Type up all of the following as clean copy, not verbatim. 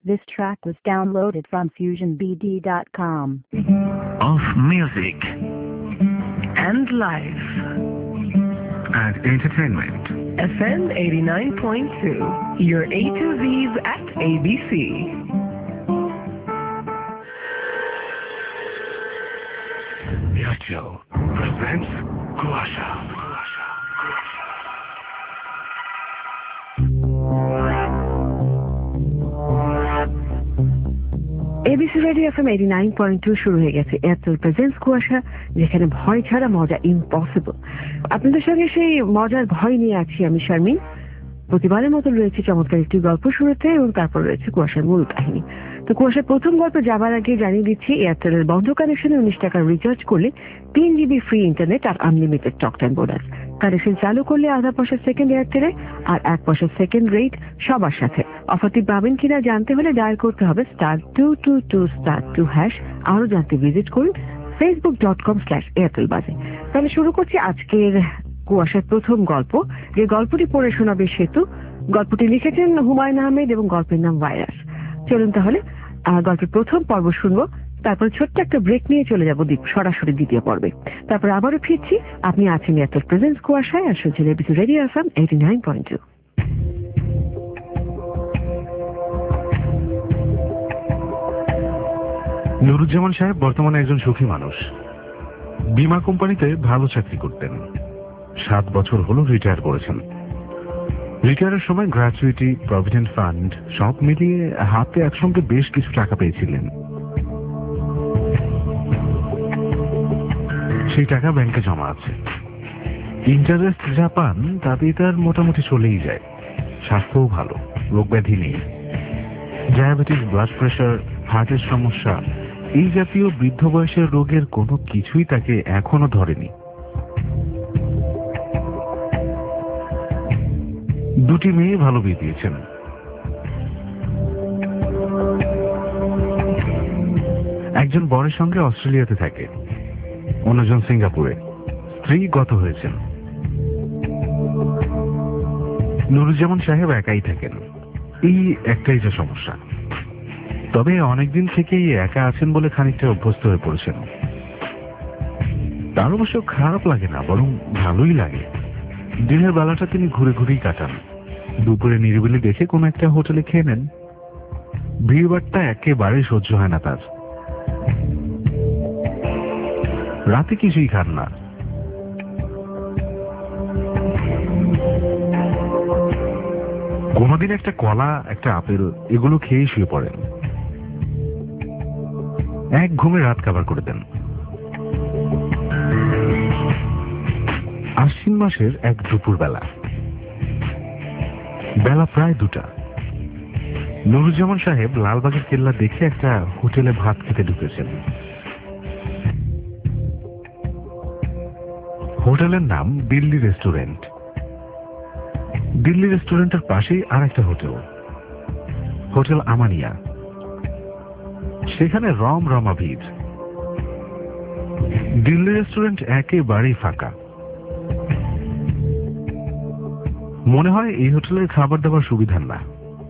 This track was downloaded from FusionBD.com. Of music and life and entertainment. FM 89.2, your A to Z's at ABC. Yacho presents Guasha. ABC radio FM 89.2 শুরু হয়ে গেছে Airtel presents কুয়াশা, যেখানে ভয় ছাড়া মজা impossible. আপনাদের সঙ্গে সেই মজার ভয় নিয়ে আছি আমি শারমিন। প্রতিবারের মতো রয়েছে চমৎকার একটি গল্প শুরুতে, এবং তারপর রয়েছে কুয়াশার মূল কাহিনী। তো কুয়াশার প্রথম গল্প যাবার আগে জানিয়ে দিচ্ছি, এয়ারটেলের বন্ধ কানেকশনে 19 টাকার রিচার্জ করলে 3 GB ফ্রি ইন্টারনেট আর unlimited talk time bonus. Connection চালু করলে আধা পয়সা সেকেন্ড এয়ারটেলে আর 1 পয়সা সেকেন্ড রেট সবার সাথে। অফারটি পাবেন কিনা জানতে হলে ডায়াল করতে হবে *222*2#। আরো জানতে ভিজিট করুন facebook.com/airtelbaze। তাহলে শুরু করছি আজকের কুয়াশার প্রথম গল্প, যে গল্পটি পড়ে শোনাবে সেতু। গল্পটি লিখেছেন হুমায়ুন আহমেদ এবং গল্পের নাম ভাইরাস। চলুন তাহলে গল্পের প্রথম পর্ব শুনবো, তারপর ছোট্ট একটা ব্রেক নিয়ে চলে যাব সরাসরি দ্বিতীয় পর্বে। তারপর আবারও ফিরছি। আপনি আছেন এয়ারটেল প্রেজেন্টস কুয়াশায়, আর শুনছেন এবিসি রেডিও এফএম 89.2। নুরুজ্জামান সাহেব বর্তমানে একজন সুখী মানুষ। বীমা কোম্পানিতে ভালো চাকরি করতেন। 7 বছর হলো রিটায়ার করেছেন। রিটায়ারের সময় গ্র্যাচুইটি, প্রভিডেন্ট ফান্ড সব মিলিয়ে হাতে একসঙ্গে বেশ কিছু টাকা পেয়েছিলেন। সেই টাকা ব্যাংকে জমা আছে। ইন্টারেস্ট যা পান তাতে তার মোটামুটি চলেই যায়। স্বাস্থ্যও ভালো, রোগ ব্যাধি নেই। ডায়াবেটিস, ব্লাড প্রেশার, হার্টের সমস্যা, এই জাতীয় বৃদ্ধ বয়সের রোগের কোনো কিছুই তাকে এখনো ধরেনি। 2টি মেয়ে ভালো বিয়ে দিয়েছেন। একজন বরের সঙ্গে অস্ট্রেলিয়াতে থাকে, অন্যজন সিঙ্গাপুরে। স্ত্রী গত হয়েছেন। নুরুজ্জামান সাহেব একাই থাকেন। এই একটাই যে সমস্যা। তবে অনেকদিন থেকেই একা আছেন বলে খানিকটা অভ্যস্ত হয়ে পড়েছেন। তার অবশ্য খারাপ লাগে না, বরং ভালোই লাগে। দিনের বেলাটা তিনি ঘুরে ঘুরেই কাটান। দুপুরে নিরিবিলি দেখে কোনো একটা হোটেলে খেয়ে নেন। ভিড়ভাট্টা একেবারে সহ্য হয় না তার। রাতে কিছুই খান না। কোনদিন একটা কলা, একটা আপেল এগুলো খেয়েই শুয়ে পড়েন। এক ঘুমে রাত কাভার করে দেন। আশ্বিন মাসের এক দুপুর বেলা প্রায় 2টা। নুরুজ্জামান সাহেব লালবাগের কেল্লা দেখে একটা হোটেলে ভাত খেতে ঢুকেছেন। হোটেলের নাম দিল্লি রেস্টুরেন্ট। দিল্লি রেস্টুরেন্টের পাশেই আর একটা হোটেল, হোটেল আমানিয়া। সেখানে রমরমা ভিড়। দিল্লি রেস্টুরেন্ট একেবারেই ফাঁকা। মনে হয় এই হোটেলের খাবার দাবার সুবিধার না।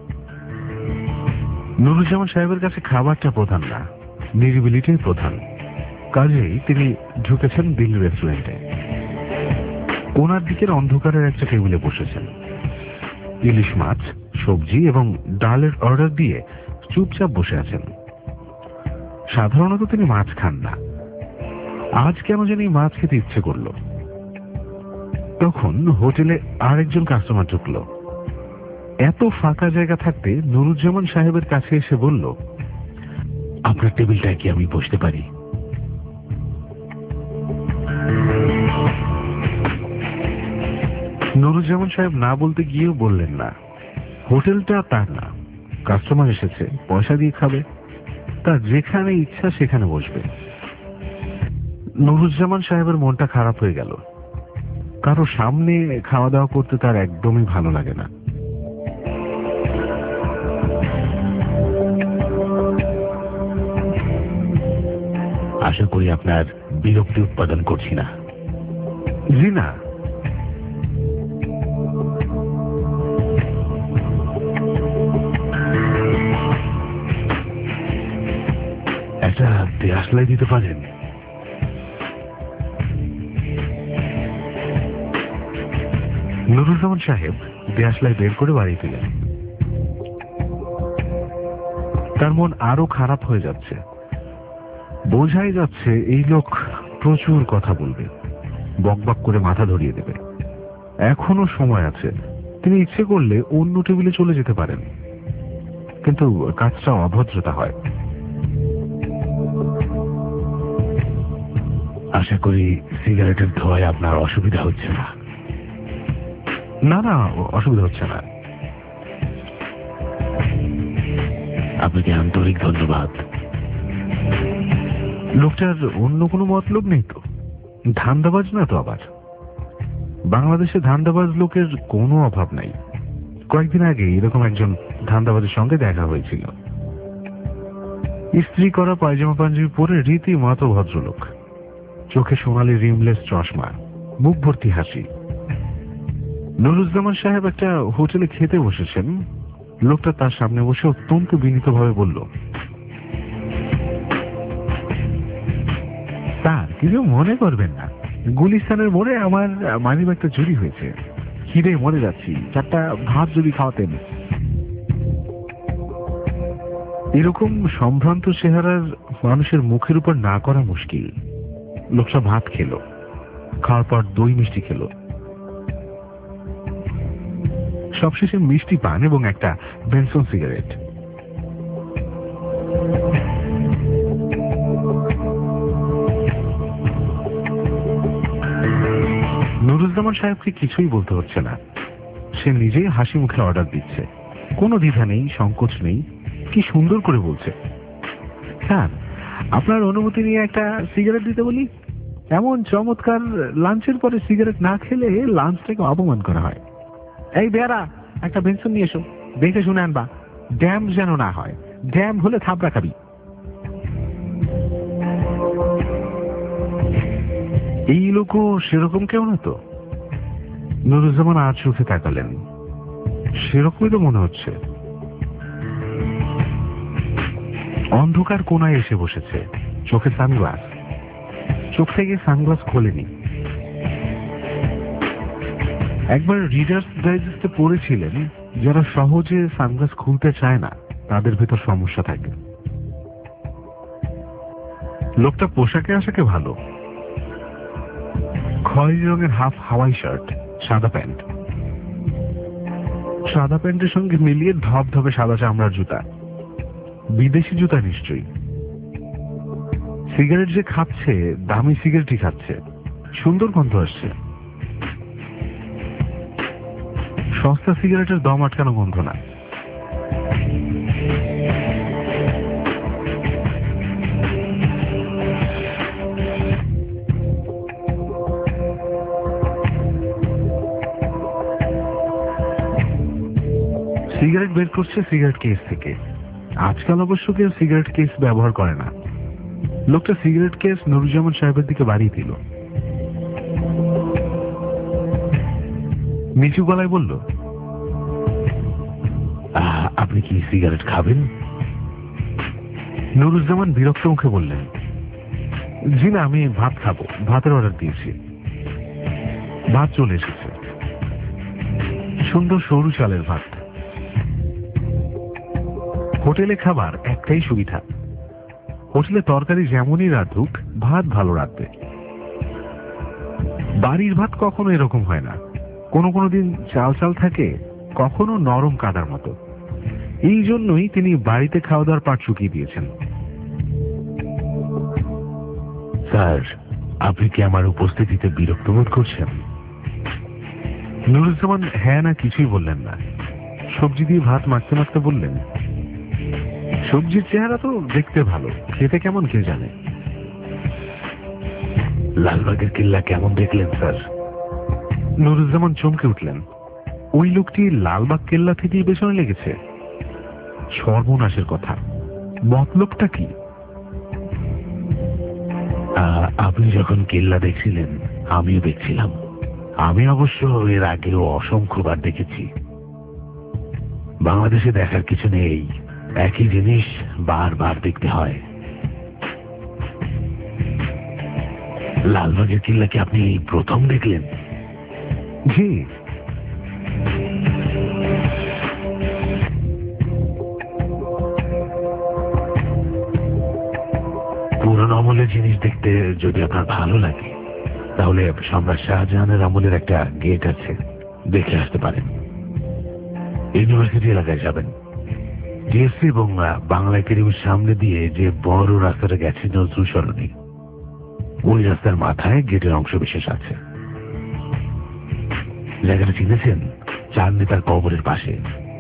নুরুজ্জামান সাহেবের কাছে খাবারটা প্রধান না, নিরিবিলিটাই প্রধান। কাজেই তিনি ঢুকেছেন দিল্লি রেস্টুরেন্টে। কোনার দিকের অন্ধকারের একটা টেবিলে বসেছেন। ইলিশ মাছ, সবজি এবং ডালের অর্ডার দিয়ে চুপচাপ বসে আছেন। সাধারণত তিনি মাছ খান না, আজ কেন জানি মাছ খেতে ইচ্ছে করলো। তখন হোটেলে আরেকজন কাস্টমার ঢুকলো। এত ফাঁকা জায়গা থাকতে নুরুজ্জামান সাহেবের কাছে এসে বলল, আপনার টেবিলটায় কি আমি বসতে পারি? নুরুজ্জামান সাহেব না বলতে গিয়েও বললেন না। হোটেলটা তার না, কাস্টমার এসেছে, পয়সা দিয়ে খাবে, তার যেখানে ইচ্ছা সেখানে বসবে। নুরুজ্জামান সাহেবের মনটা খারাপ হয়ে গেল। কারো সামনে খাওয়া দাওয়া করতে তার একদমই ভালো লাগে না। আশা করি আপনার বিরক্তি উৎপাদন করছি না। জি না। একটা দেশলাই দিতে পারেন? নুরুজ্জামান সাহেব দেশলাই বের করে বাড়ি দিলেন। তার মন আরো খারাপ হয়ে যাচ্ছে। বোঝাই যাচ্ছে এই লোক প্রচুর কথা বলবে, বকবক করে মাথা ধরিয়ে দেবে। এখনো সময় আছে, তিনি ইচ্ছে করলে অন্য টেবিলে চলে যেতে পারেন, কিন্তু কাজটা অভদ্রতা হয়। আশা করি সিগারেটের ধোঁয়ায় আপনার অসুবিধা হচ্ছে না? না না, অসুবিধা হচ্ছে না। আপনাকে আন্তরিক ধন্যবাদ। লোকটার অন্য কোনো মতলব নেই তো? ধান্দাবাজ না তো আবার? বাংলাদেশে ধান্দাবাজ লোকের কোনো অভাব নাই। কয়েকদিন আগে এরকম একজন ধান্দাবাজের সঙ্গে দেখা হয়েছিল। ইস্ত্রি করা পায়জামা পাঞ্জাবি পরে রীতিমতো ভদ্রলোক, চোখে সোনালি রিমলেস চশমা, মুখ ভর্তি হাসি। নুরুজ্জামান সাহেব একটা হোটেলে খেতে বসেছেন। লোকটা তার সামনে বসে অত্যন্ত বিনীতভাবে বলল, স্যার কিছু মনে করবেন না, গুলিস্তানের মোড়ে আমার মানিব্যাগটা চুরি হয়েছে, খিদে মরে যাচ্ছি, 4টা ভাত যদি খাওয়াতেন। এরকম সম্ভ্রান্ত চেহারার মানুষের মুখের উপর না করা মুশকিল। লোকটা ভাত খেলো, খাওয়ার পর দই মিষ্টি খেলো, সবশেষে মিষ্টি পান এবং একটা বেনসন সিগারেট। নুরুজ্জামান সাহেবকে কিছুই বলতে হচ্ছে না, সে নিজেই হাসি মুখে অর্ডার দিচ্ছে, কোনো দ্বিধা নেই, সংকোচ নেই। কি সুন্দর করে বলছে, স্যার আপনার অনুমতি নিয়ে একটা সিগারেট দিতে বলি। এমন চমৎকার, লাঞ্চের পরে সিগারেট না খেলে লাঞ্চটাকে অপমান করা হয়। এই বেয়ারা, একটা বেনসন নিয়ে এসো, দেখে শুনে আনবা, ড্যাম যেন না হয়, ড্যাম হলে থাপড়া খাবি। এই লোকও সেরকম কেউ না তো? নুরুজ্জামান আর চোখে তাকালেন, সেরকমই তো মনে হচ্ছে। অন্ধকার কোনায় এসে বসেছে, চোখে সানগ্লাস, চোখ থেকে সানগ্লাস খোলেনি। একবার রিডার্স ডাইজেস্টে পড়েছিলেন, যারা সহজে সানগ্লাস খুলতে চায় না তাদের ভেতর সমস্যা থাকে। লোকটা পোশাকে আশাকে ভালো, খয়েরি রঙের হাফ হাওয়াই শার্ট, সাদা প্যান্ট, সাদা প্যান্টের সঙ্গে মিলিয়ে ধবধবে সাদা চামড়ার জুতা, বিদেশি জুতা নিশ্চয়ই। সিগারেট যে খাচ্ছে দামি সিগারেটই খাচ্ছে, সুন্দর গন্ধ আসছে, সস্তা সিগারেটের দম আটকানো গন্ধ না। সিগারেট বের করছে সিগারেট কেস থেকে। আজকাল অবশ্য কেউ সিগারেট কেস ব্যবহার করে না। লোকটা সিগারেট কেস নুরুজ্জামান সাহেবের দিকে বাড়িয়ে দিল, নিচু গলায় বলল, আপনি কি সিগারেট খাবেন? নুরুজ্জামান বিরক্ত মুখে বললেন, জি না, আমি ভাত খাবো, ভাতের অর্ডার দিয়েছি। ভাত চলে এসেছে, সুন্দর সরু চালের ভাত। হোটেলে খাবার একটাই সুবিধা, হোটেলে তরকারি যেমনই রাঁধুক ভাত ভালো রাঁধবে। বাড়ির ভাত কখনো এরকম হয় না, কোনো কোনো দিন চাল চাল থাকে, কখনো নরম কাদার মতো। এই জন্যই তিনি বাড়িতে খাওয়া দাওয়ার পাট চুকিয়ে দিয়েছেন। স্যার আপনি কি আমার উপস্থিতিতে বিরক্ত বোধ করছেন? নুরুজ্জামান হ্যাঁ না কিছুই বললেন না, সবজি দিয়ে ভাত মাখতে মাখতে বললেন, সবজির চেহারা তো দেখতে ভালো, খেতে কেমন কে জানে। লালবাগের কিল্লা কেমন দেখলেন স্যার? নুরুজ্জামান চমকে উঠলেন, ওই লোকটি লালবাগ কেল্লা থেকেই পেছনে লেগেছে? সর্বনাশের কথা, মতলবটা কি? আপনি যখন কেল্লা দেখছিলেন আমিও দেখছিলাম। আমি অবশ্য এর আগেও অসংখ্যবার দেখেছি। বাংলাদেশে দেখার কিছু নেই, একই জিনিস বারবার দেখতে হয়। লালবাগের কিল্লা কি আপনি প্রথম দেখলেন? জি। পুরনো আমলের জিনিস দেখতে যদি আপনার ভালো লাগে তাহলে সম্রাট শাহজাহানের আমলের একটা গেট আছে, দেখে আসতে পারেন। ইউনিভার্সিটি এলাকায় যাবেন, ডিএসসি এবং বাংলা একাডেমির সামনে দিয়ে যে বড় রাস্তাটা গেছে নজরুল সরণি, ওই রাস্তার মাথায় গেটের অংশ বিশেষ আছে। জায়গাটা চিনেছেন? চার নেতার কবরের পাশে।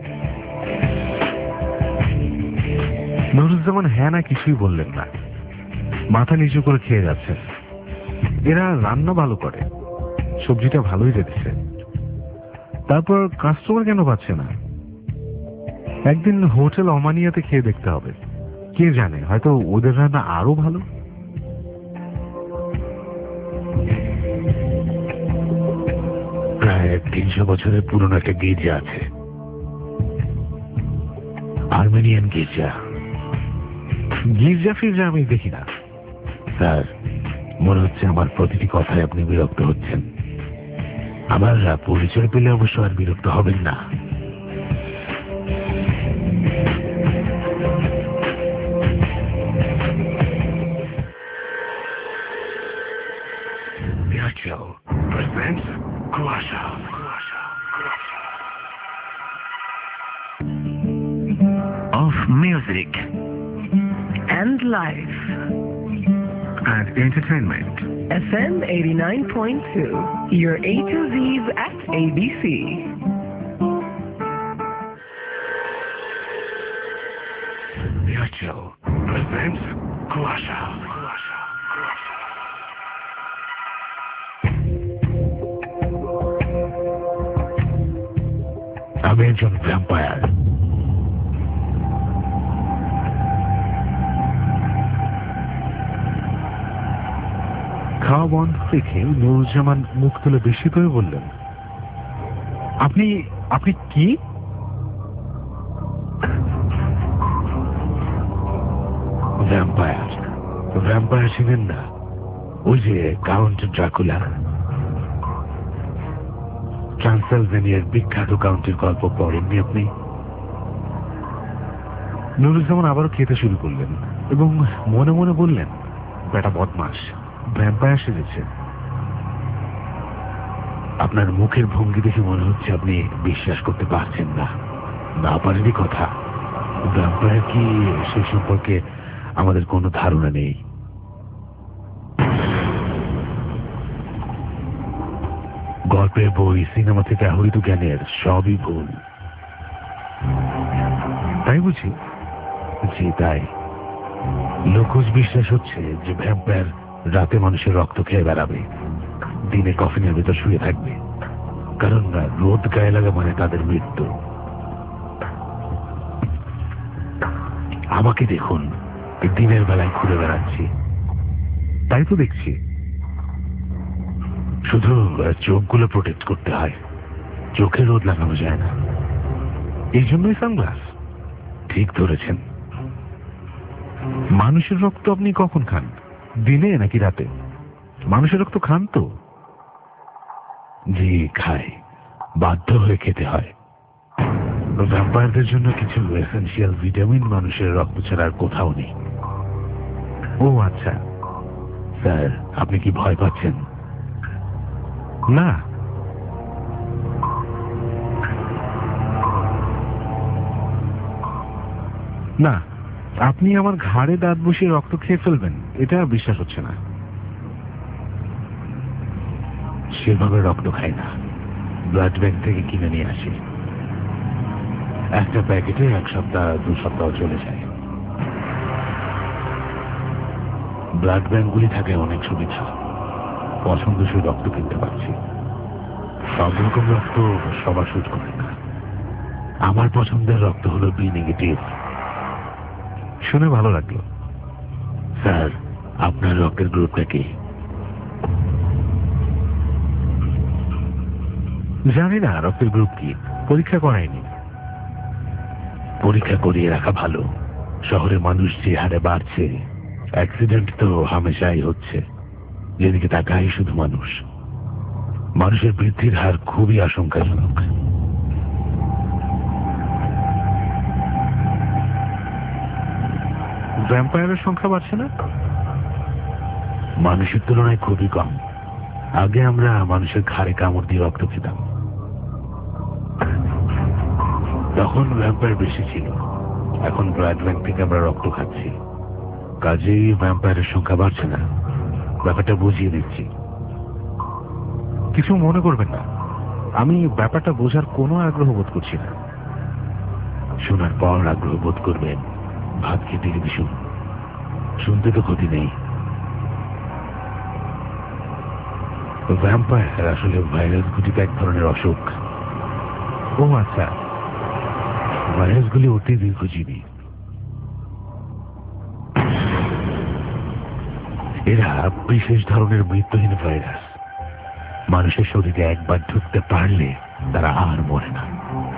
নুরুজ্জামান হ্যাঁ না কিছুই বললেন না, মাথা নিচু করে খেয়ে যাচ্ছে। এরা রান্না ভালো করে, সবজিটা ভালোই রেখেছে, তারপর কাস্টমার কেন পাচ্ছে না? একদিন হোটেল অমানিয়াতে খেয়ে দেখতে হবে, কে জানে হয়তো ওদের রান্না আরো ভালো। প্রায় 300 বছরের পুরনো একটা গির্জা আছে, আর্মেনিয়ান গির্জা। গির্জা ফির্জা আমি দেখি না স্যার। মনে হচ্ছে আমার প্রতিটি কথায় আপনি বিরক্ত হচ্ছেন। আমার পরিচয় পেলে অবশ্য আর বিরক্ত হবেন না। Of music And life. and entertainment. FM 89.2, your A to Z's at ABC. Virtual presents Guasha. আমি একজন ভ্যাম্পায়ার। খাওয়া বন্ধ দেখে নুরুজ্জামান মুখ তুলে বিস্মিত হয়ে বললেন, আপনি আপনি কি? ভ্যাম্পায়ার। ভ্যাম্পায়ার ছিলেন না? ওই যে কাউন্ট ড্রাকুলা, ট্রান্সিলভেনিয়ার বিখ্যাত কাউন্টের গল্প পড়েননি আপনি? নুরুজ্জামান আবারও খেতে শুরু করলেন এবং মনে মনে বললেন, বেটা বদমাস, ভ্যাম্পায়ার সেজেছে। আপনার মুখের ভঙ্গি দেখে মনে হচ্ছে আপনি বিশ্বাস করতে পারছেন না। না পারেনি কথা। ভ্যাম্পায়ার কি সে সম্পর্কে আমাদের কোনো ধারণা নেই। গল্পের বই, সিনেমা থেকে আহরিত জ্ঞানের সবই ভুল। তাই বুঝি? জি তাই। লোকজ বিশ্বাস হচ্ছে যে ভ্যাম্পায়ার রাতে মানুষের রক্ত খেয়ে বেড়াবে, দিনে কফিনের ভেতর শুয়ে থাকবে, কারণ রোদ গায়ে লাগা মানে তাদের মৃত্যু। আমাকে দেখুন, দিনের বেলায় ঘুরে বেড়াচ্ছি, তাই তো দেখছি। শুধু চোখগুলো প্রোটেক্ট করতে হয়, চোখে রোদ লাগানো যায় না। এই জন্যই সানগ্লাস। ঠিক ধরেছেন। মানুষের রক্ত আপনি কখন খান? দিনে নাকি রাতে? মানুষের রক্ত খান তো? জি খাই, বাধ্য হয়ে খেতে হয়। ভ্যাম্পায়ারদের জন্য কিছু এসেনশিয়াল ভিটামিন মানুষের রক্ত ছাড়া আর কোথাও নেই। ও আচ্ছা। স্যার, আপনি কি ভয় পাচ্ছেন? না। না, আপনি আমার ঘাড়ে দাঁত বসিয়ে রক্ত খেয়ে ফেলবেন, এটা বিশ্বাস হচ্ছে না। সেভাবে রক্ত খাই না, ব্লাড ব্যাংক থেকে কিনে নিয়ে আসি। একটা প্যাকেটে 1 সপ্তাহ 2 সপ্তাহ চলে যায়। ব্লাড ব্যাংকগুলি থাকে অনেক সুবিধা, পছন্দসই রক্ত কিনতে পারছি। সব রকম রক্ত সবার শুট করে না। আমার পছন্দের রক্ত হলো বি নেগেটিভ। শুনে ভালো লাগলো। স্যার, আপনার রক্তের গ্রুপটা কি? জানি না রক্তের গ্রুপ কি, পরীক্ষা করায়নি। পরীক্ষা করিয়ে রাখা ভালো। শহরে মানুষ যে হারে বাড়ছে, অ্যাক্সিডেন্ট তো হামেশাই হচ্ছে। যেদিকে তাকাই শুধু মানুষ। মানুষের বৃদ্ধির হার খুবই আশঙ্কাজনক। ভ্যাম্পায়ারের সংখ্যা বাড়ছে না? মানুষের তুলনায় খুবই কম। আগে আমরা মানুষের ঘাড়ে কামড় দিয়ে রক্ত খেতাম, তখন ভ্যাম্পায়ার বেশি ছিল। এখন ব্লাড ব্যাংক থেকে আমরা রক্ত খাচ্ছি, কাজেই ভ্যাম্পায়ারের সংখ্যা বাড়ছে না। ব্যাপারটা বুঝিয়ে দিচ্ছি, কিছু মনে করবেন না। আমি ব্যাপারটা বোঝার কোনো আগ্রহ বোধ করছি না। শোনার পর আগ্রহ বোধ করবেন, ভাত খেতে খেতে শুনুন, শুনতে তো ক্ষতি নেই। ভ্যাম্পায়ার আসলে ভাইরাস ঘটিত এক ধরনের অসুখ। ও আচ্ছা, ভাইরাসগুলি অতি দীর্ঘজীবী। এরা বিশেষ ধরনের মৃত্যুহীন ভাইরাস। মানুষের শরীরে একবার ঢুকতে পারলে তারা আর মরে না।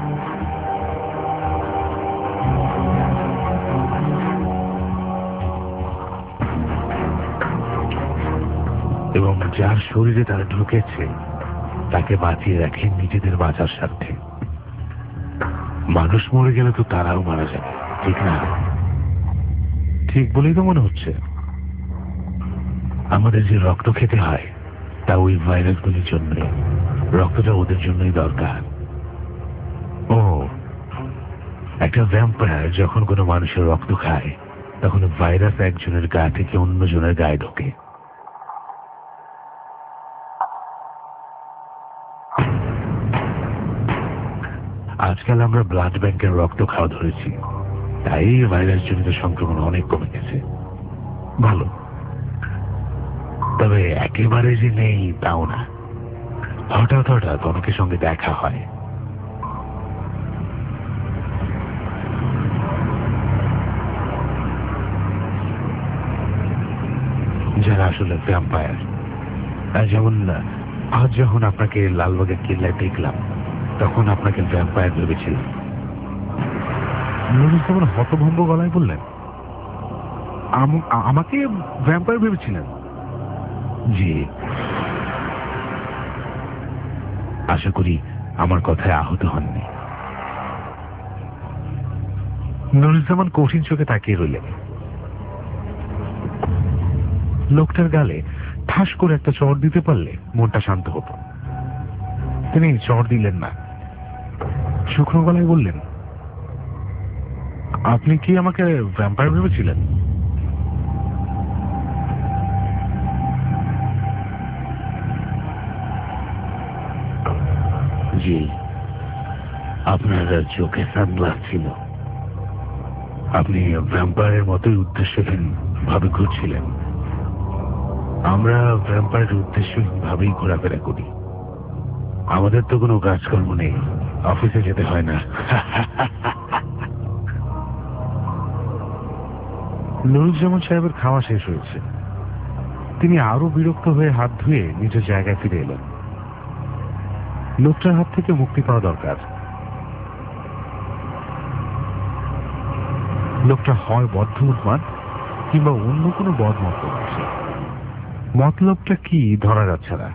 এবং যার শরীরে তারা ঢুকেছে তাকে বাঁচিয়ে রাখেন নিজেদের বাঁচার স্বার্থে। মানুষ মরে গেলে তো তারাও মারা যাবে, ঠিক না? ঠিক বলেই তো মনে হচ্ছে। আমাদের যে রক্ত খেতে হয় তা ওই ভাইরাসগুলির জন্য। রক্তটা ওদের জন্যই দরকার। ও, একটা ভ্যাম্পায়ার যখন কোনো মানুষের রক্ত খায় তখন ভাইরাস একজনের গা থেকে অন্যজনের গায়ে ঢোকে। আজকাল আমরা ব্লাড ব্যাংকের রক্ত খাওয়া ধরেছি, তাই ভাইরাস জনিত সংক্রমণ অনেক কমে গেছে। ভালো, তবে একেবারে যে নেই তাও না। হঠাৎ হঠাৎ অনেকের সঙ্গে দেখা হয়। যারা আসলে ভ্যাম্পায়ার। যেমন আজ যখন আপনাকে লালবাগের কিল্লায় দেখলাম তখন আপনাকে ভ্যাম্পায়ার ভেবেছিলাম। যেমন হতভম্ব গলায় বললেন, আমাকে ভ্যাম্পায়ার ভেবেছিলেন? জি। আশা করি আমার কথায় আহত হননি। নুরুজ্জামান কঠিন চোখে তাকিয়ে রইলেন। লোকটার গালে ঠাস করে একটা চড় দিতে পারলে মনটা শান্ত হতো। তিনি চড় দিলেন না, শুকনো গলায় বললেন, আপনি কি আমাকে ভ্যাম্পায়ার ভেবেছিলেন? জি, আপনার চোখে সানগ্লাস ছিল। আপনি ভ্যাম্পায়ারের মতোই উদ্দেশ্যহীন ভাবে ঘুরছিলেন। আমরা ভ্যাম্পায়ারের উদ্দেশ্যহীন ভাবেই ঘোরাফেরা করি। আমাদের তো কোনো কাজকর্ম নেই, অফিসে যেতে হয় না। নুরুজ্জামান সাহেবের খাওয়া শেষ হয়েছে। তিনি আরো বিরক্ত হয়ে হাত ধুয়ে নিজের জায়গায় ফিরে এলেন। লোকটার হাত থেকে মুক্তি পাওয়া দরকার। লোকটা হয় বদ্ধ উন্মাদ কিংবা অন্য কোনো বদ মতলব আছে। মতলবটা কি ধরা যাচ্ছে না।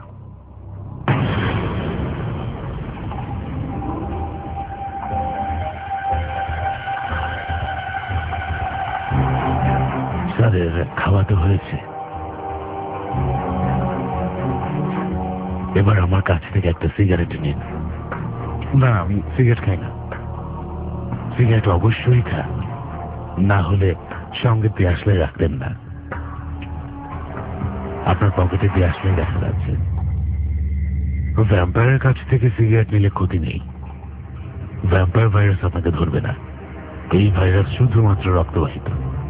স্যারের খাওয়া তো হয়েছে, এবার আমার কাছ থেকে একটা সিগারেট নিন। না, আমি সিগারেট খাই না। সিগারেট অবশ্যই খান, না হলে সঙ্গে পেঁয়াজলাই রাখতেন না। আপনার পকেটে পেঁয়াজলাই দেখা যাচ্ছে। ভ্যাম্পায়ারের কাছ থেকে সিগারেট নিলে ক্ষতি নেই। ভ্যাম্পায়ার ভাইরাস আপনাকে ধরবে না। এই ভাইরাস শুধুমাত্র রক্তবাহিত।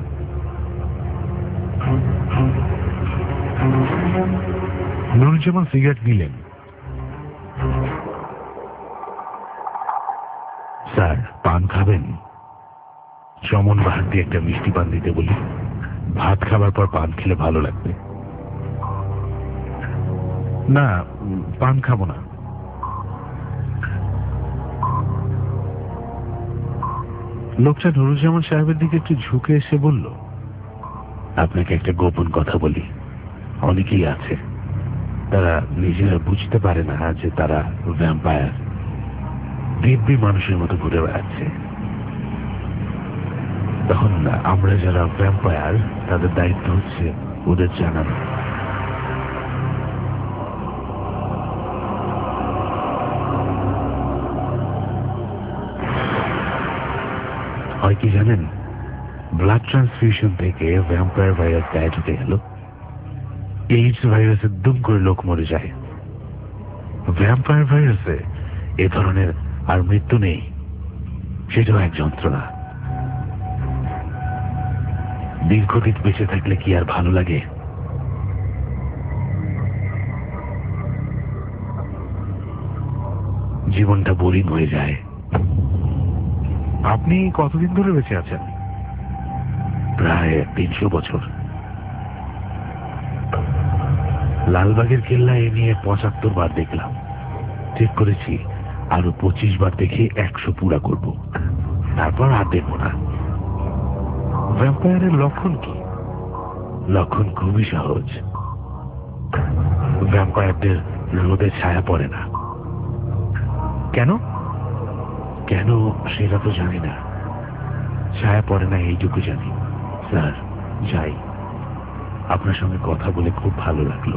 নুরুজ্জামান সিগারেট নিলেন। স্যার, পান খাবেন? চমন বাহার দিয়ে একটা মিষ্টি পান দিতে বলি। ভাত খাবার পর পান খেলে ভালো লাগবে। না, পান খাবো না। লোকটা নুরুজ্জামান সাহেবের দিকে একটু ঝুঁকে এসে বলল, আপনাকে একটা গোপন কথা বলি। অনেকেই আছে তারা নিজেরা বুঝতে পারে না যে তারা ভ্যাম্পায়ার, দিব্যি মানুষের মতো ঘুরে বেড়াচ্ছে। তখন আমরা যারা ভ্যাম্পায়ার তাদের দায়িত্ব হচ্ছে ওদের জানানো। হয় কি জানেন, ব্লাড ট্রান্সফিউশন থেকে ভ্যাম্পায়ার ভাইরাস গায়ে ঢুকে গেল, এইডস ভাইরাসে দুম করে লোক মরে যায়। ভ্যাম্পায়ার ভাইরাসে এ ধরনের আর মৃত্যু নেই, সেটাও এক যন্ত্রণা। দীর্ঘদিন বেঁচে থাকলে কি আর ভালো লাগে? জীবনটা বোরিং হয়ে যায়। আপনি কতদিন ধরে বেঁচে আছেন? প্রায় 300 বছর। লালবাগের কেল্লা এ নিয়ে 75 বার দেখলাম। ঠিক করেছি আরো 25 বার দেখে 100 পুরা করব, তারপর আর দেখব না। ভ্যাম্পায়ারের লক্ষণ কি? লক্ষণ খুবই সহজ। ভ্যাম্পায়ারদের রোদে ছায়া পড়ে না। কেন? কেন সেটা তো জানি না, ছায়া পড়ে না এইটুকু জানি। স্যার যাই, আপনার সঙ্গে কথা বলে খুব ভালো লাগলো।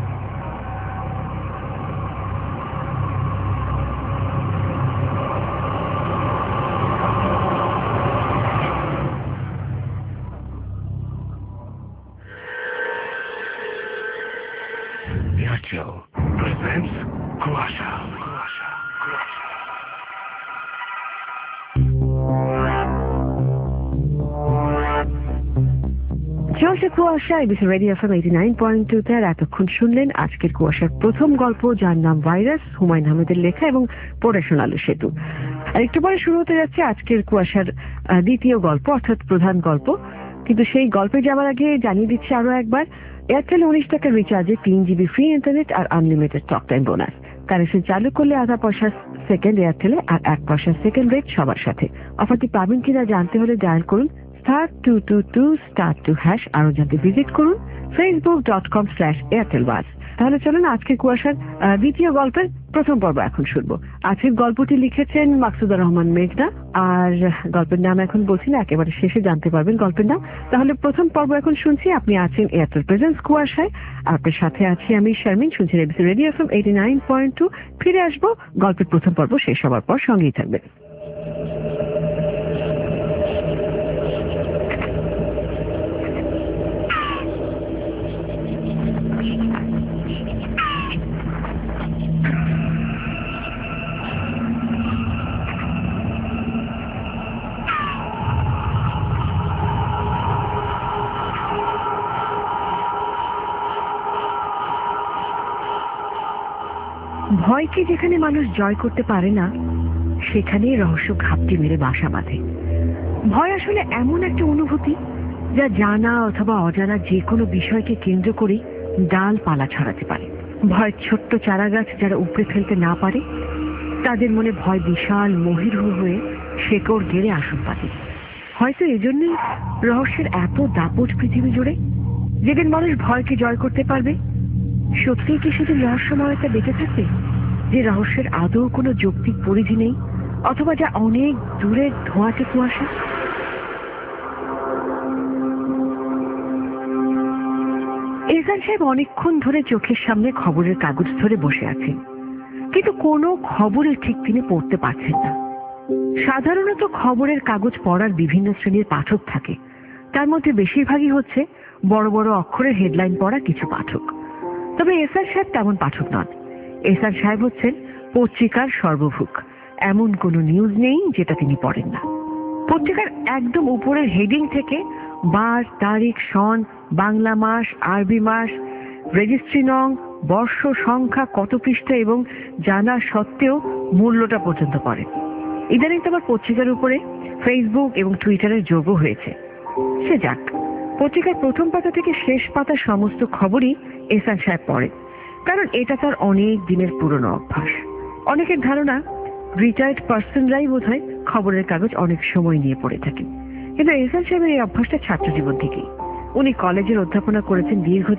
Eartel presents Kuasha. চলছে কুয়াশা, এবিসি রেডিও এফএম 89.2 তে। এতক্ষণ শুনলেন আজকের কুয়াশার প্রথম গল্প, যার নাম ভাইরাস, হুমায়ুন আহমেদের লেখা এবং পড়ে শোনালো সেতু। আর একটু পরে শুরু হতে যাচ্ছে আজকের কুয়াশার দ্বিতীয় গল্প, অর্থাৎ প্রধান গল্প। কিন্তু সেই গল্পে যাওয়ার আগে জানিয়ে দিচ্ছি আরো একবার, এয়ারটেল 19 টাকা রিচার্জে 3 GB ফ্রি ইন্টারনেট আর unlimited talk time bonus. Connection চালু করলে আধা পয়সা সেকেন্ড এয়ারটেলে আর 1 পয়সা সেকেন্ড রেট সবার সাথে। অফারটি পাবেন কিনা জানতে হলে ডায়াল করুন *222*2#। আরো জানতে ভিজিট করুন facebook.com/airtelbuzz। তাহলে চলুন আজকের কুয়াশার দ্বিতীয় গল্পের প্রথম পর্ব এখন শুনবো। আজকের গল্পটি লিখেছেন মাকসুদুর রহমান মেঘনা, আর গল্পের নাম এখন বলছি না, একেবারে শেষে জানতে পারবেন গল্পের নাম। তাহলে প্রথম পর্ব এখন শুনছি। আপনি আছেন এয়ারটেল প্রেজেন্স কুয়াশায়, আপনার সাথে আছি আমি শারমিন। শুনছেন এবিসি রেডিও এফএম 89.2। ফিরে আসবো গল্পের প্রথম পর্ব শেষ হওয়ার পর, সঙ্গেই থাকবেন। ভয়কে যেখানে মানুষ জয় করতে পারে না, সেখানেই রহস্য ঘাপটি মেরে বাসা বাঁধে। ভয় আসলে এমন একটা অনুভূতি যা জানা অথবা অজানা যে কোনো বিষয়কে কেন্দ্র করে ডালপালা ছড়াতে পারে। ভয় ছোট্ট চারা গাছ যারা উপড়ে ফেলতে না পারে, তাদের মনে ভয় বিশাল মহিরুহ হয়ে শেকড় গেড়ে আসন পাতে। হয়তো এজন্যই রহস্যের এত দাপট পৃথিবী জুড়ে। যেদিন মানুষ ভয়কে জয় করতে পারবে, সত্যিই কি সেদিন রহস্যময়তা বেঁচে থাকবে, যে রহস্যের আদৌ কোনো যৌক্তিক পরিধি নেই, অথবা যা অনেক দূরের ধোঁয়াটে কুয়াশা। এহসান সাহেব অনেকক্ষণ ধরে চোখের সামনে খবরের কাগজ ধরে বসে আছেন, কিন্তু কোনো খবরের ঠিক তিনি পড়তে পারছেন না। সাধারণত খবরের কাগজ পড়ার বিভিন্ন শ্রেণীর পাঠক থাকে, তার মধ্যে বেশিরভাগই হচ্ছে বড় বড় অক্ষরের হেডলাইন পড়া কিছু পাঠক। তবে এহসান সাহেব তেমন পাঠক নন। এহসান সাহেব হচ্ছেন পত্রিকার সর্বভুক। এমন কোনো নিউজ নেই যেটা তিনি পড়েন না। পত্রিকার একদম উপরের হেডিং থেকে বার, তারিখ, সন, বাংলা মাস, আরবি মাস, রেজিস্ট্রি নং, বর্ষ সংখ্যা, কত পৃষ্ঠা এবং জানা সত্ত্বেও মূল্যটা পর্যন্ত পড়েন। ইদানিং তো আবার পত্রিকার উপরে ফেসবুক এবং টুইটারের যোগও হয়েছে। সে যাক, পত্রিকার প্রথম পাতা থেকে শেষ পাতা সমস্ত খবরই এহসান সাহেব পড়েন, কারণ এটা তার অনেক দিনের পুরনো অভ্যাস। অনেকের ধারণা রিটায়ার্ড পার্সনরাই বোধহয় খবরের কাগজ অনেক সময় নিয়ে পড়ে থাকেন, কিন্তু এহসান সাহেবের এই অভ্যাসটা ছাত্র জীবন থেকেই। উনি কলেজের অধ্যাপনা করেছেন দীর্ঘদিন,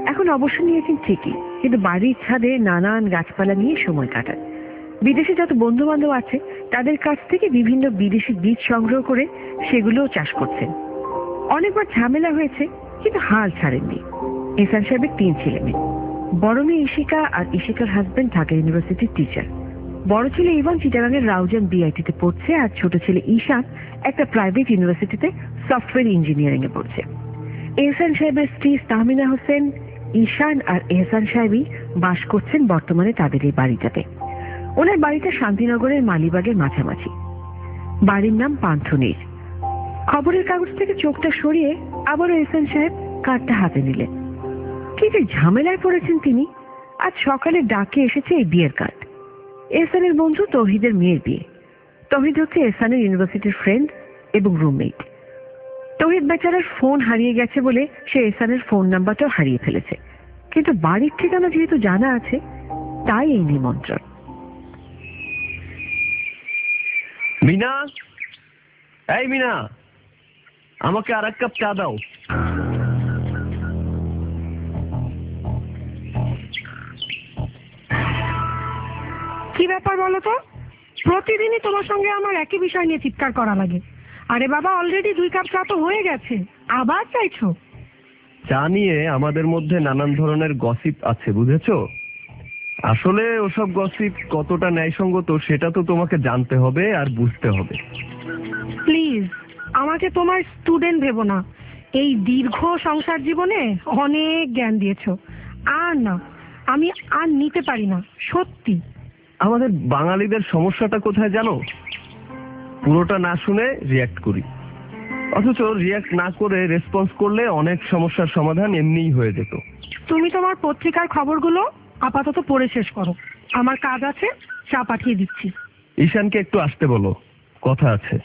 এখন অবশ্য নিয়েছেন ঠিকই, কিন্তু বাড়ির ছাদে নানান গাছপালা নিয়ে সময় কাটান। বিদেশে যত বন্ধু বান্ধব আছে তাদের কাছ থেকে বিভিন্ন বিদেশি বীজ সংগ্রহ করে সেগুলোও চাষ করছেন। অনেকবার ঝামেলা হয়েছে, কিন্তু হাল ছাড়েননি। এহসান সাহেবের 3 ছেলে মেয়ে। বড় মেয়ে ইশিকা আর ইশিকার হাজবেন্ড ঢাকা ইউনিভার্সিটির টিচার। বড় ছেলে ইভান চিটাগাংয়ের রাউজান বিআইটিতে পড়ছে, আর ছোট ছেলে ঈশান একটা প্রাইভেট ইউনিভার্সিটিতে সফটওয়্যার ইঞ্জিনিয়ারিং এ পড়ছে। এহসান সাহেবের স্ত্রী তাহমিনা হোসেন, ঈশান আর এহসান সাহেবই বাস করছেন বর্তমানে তাদের এই বাড়িটাতে। ওনার বাড়িটা শান্তিনগরের মালিবাগের মাঝামাঝি। বাড়ির নাম পান্থনীর। খবরের কাগজ থেকে চোখটা সরিয়ে আবারও এহসান সাহেব কার্ডটা হাতে নিলেন। কি যে ঝামেলায় পড়েছেন তিনি। আজ সকালে ডাকে এসেছে এই বিয়ের কার্ড। এহসানের বন্ধু তৌহিদের মেয়ের বিয়ে। তৌহিদ হচ্ছে এহসানের ইউনিভার্সিটির ফ্রেন্ড এবং রুমমেট। তৌহিদ বেচারার ফোন হারিয়ে গেছে বলে সে এহসানের ফোন নাম্বারটাও হারিয়ে ফেলেছে, কিন্তু বাড়ির ঠিকানা যেহেতু জানা আছে তাই এই নিমন্ত্রণ। মিনা, এই মিনা, আমাকে আর 1 কাপ চা দাও। কি ব্যাপার বলো তো? প্রতিদিনই তোমার সঙ্গে আমার একই বিষয় নিয়ে চিৎকার করা লাগে। আরে বাবা, অলরেডি 2 কাপ চা তো হয়ে গেছে, আবার চাইছো? চা নিয়ে আমাদের মধ্যে নানান ধরনের গসিপ আছে, বুঝেছো? আসলে ওসব গসিপ কতটা ন্যায়সঙ্গত সেটা তো তোমাকে জানতে হবে আর বুঝতে হবে। প্লিজ আমাকে তোমার স্টুডেন্ট ভেবো না। এই দীর্ঘ সংসার জীবনে অনেক জ্ঞান দিয়েছো, আর না, আমি আর নিতে পারি না, সত্যি। আমাদের বাঙালিদের সমস্যাটা কোথায় জানো? পুরোটা না শুনে রিয়াক্ট করি, অথচ রিয়াক্ট না করে রেসপন্স করলে অনেক সমস্যার সমাধান এমনিই হয়ে যেত। তুমি তোমার পত্রিকার খবরগুলো আপাতত পড়ে শেষ করো, আমার কাজ আছে, চা পাঠিয়ে দিচ্ছি। ঈশানকে একটু আসতে বলো, কথা আছে।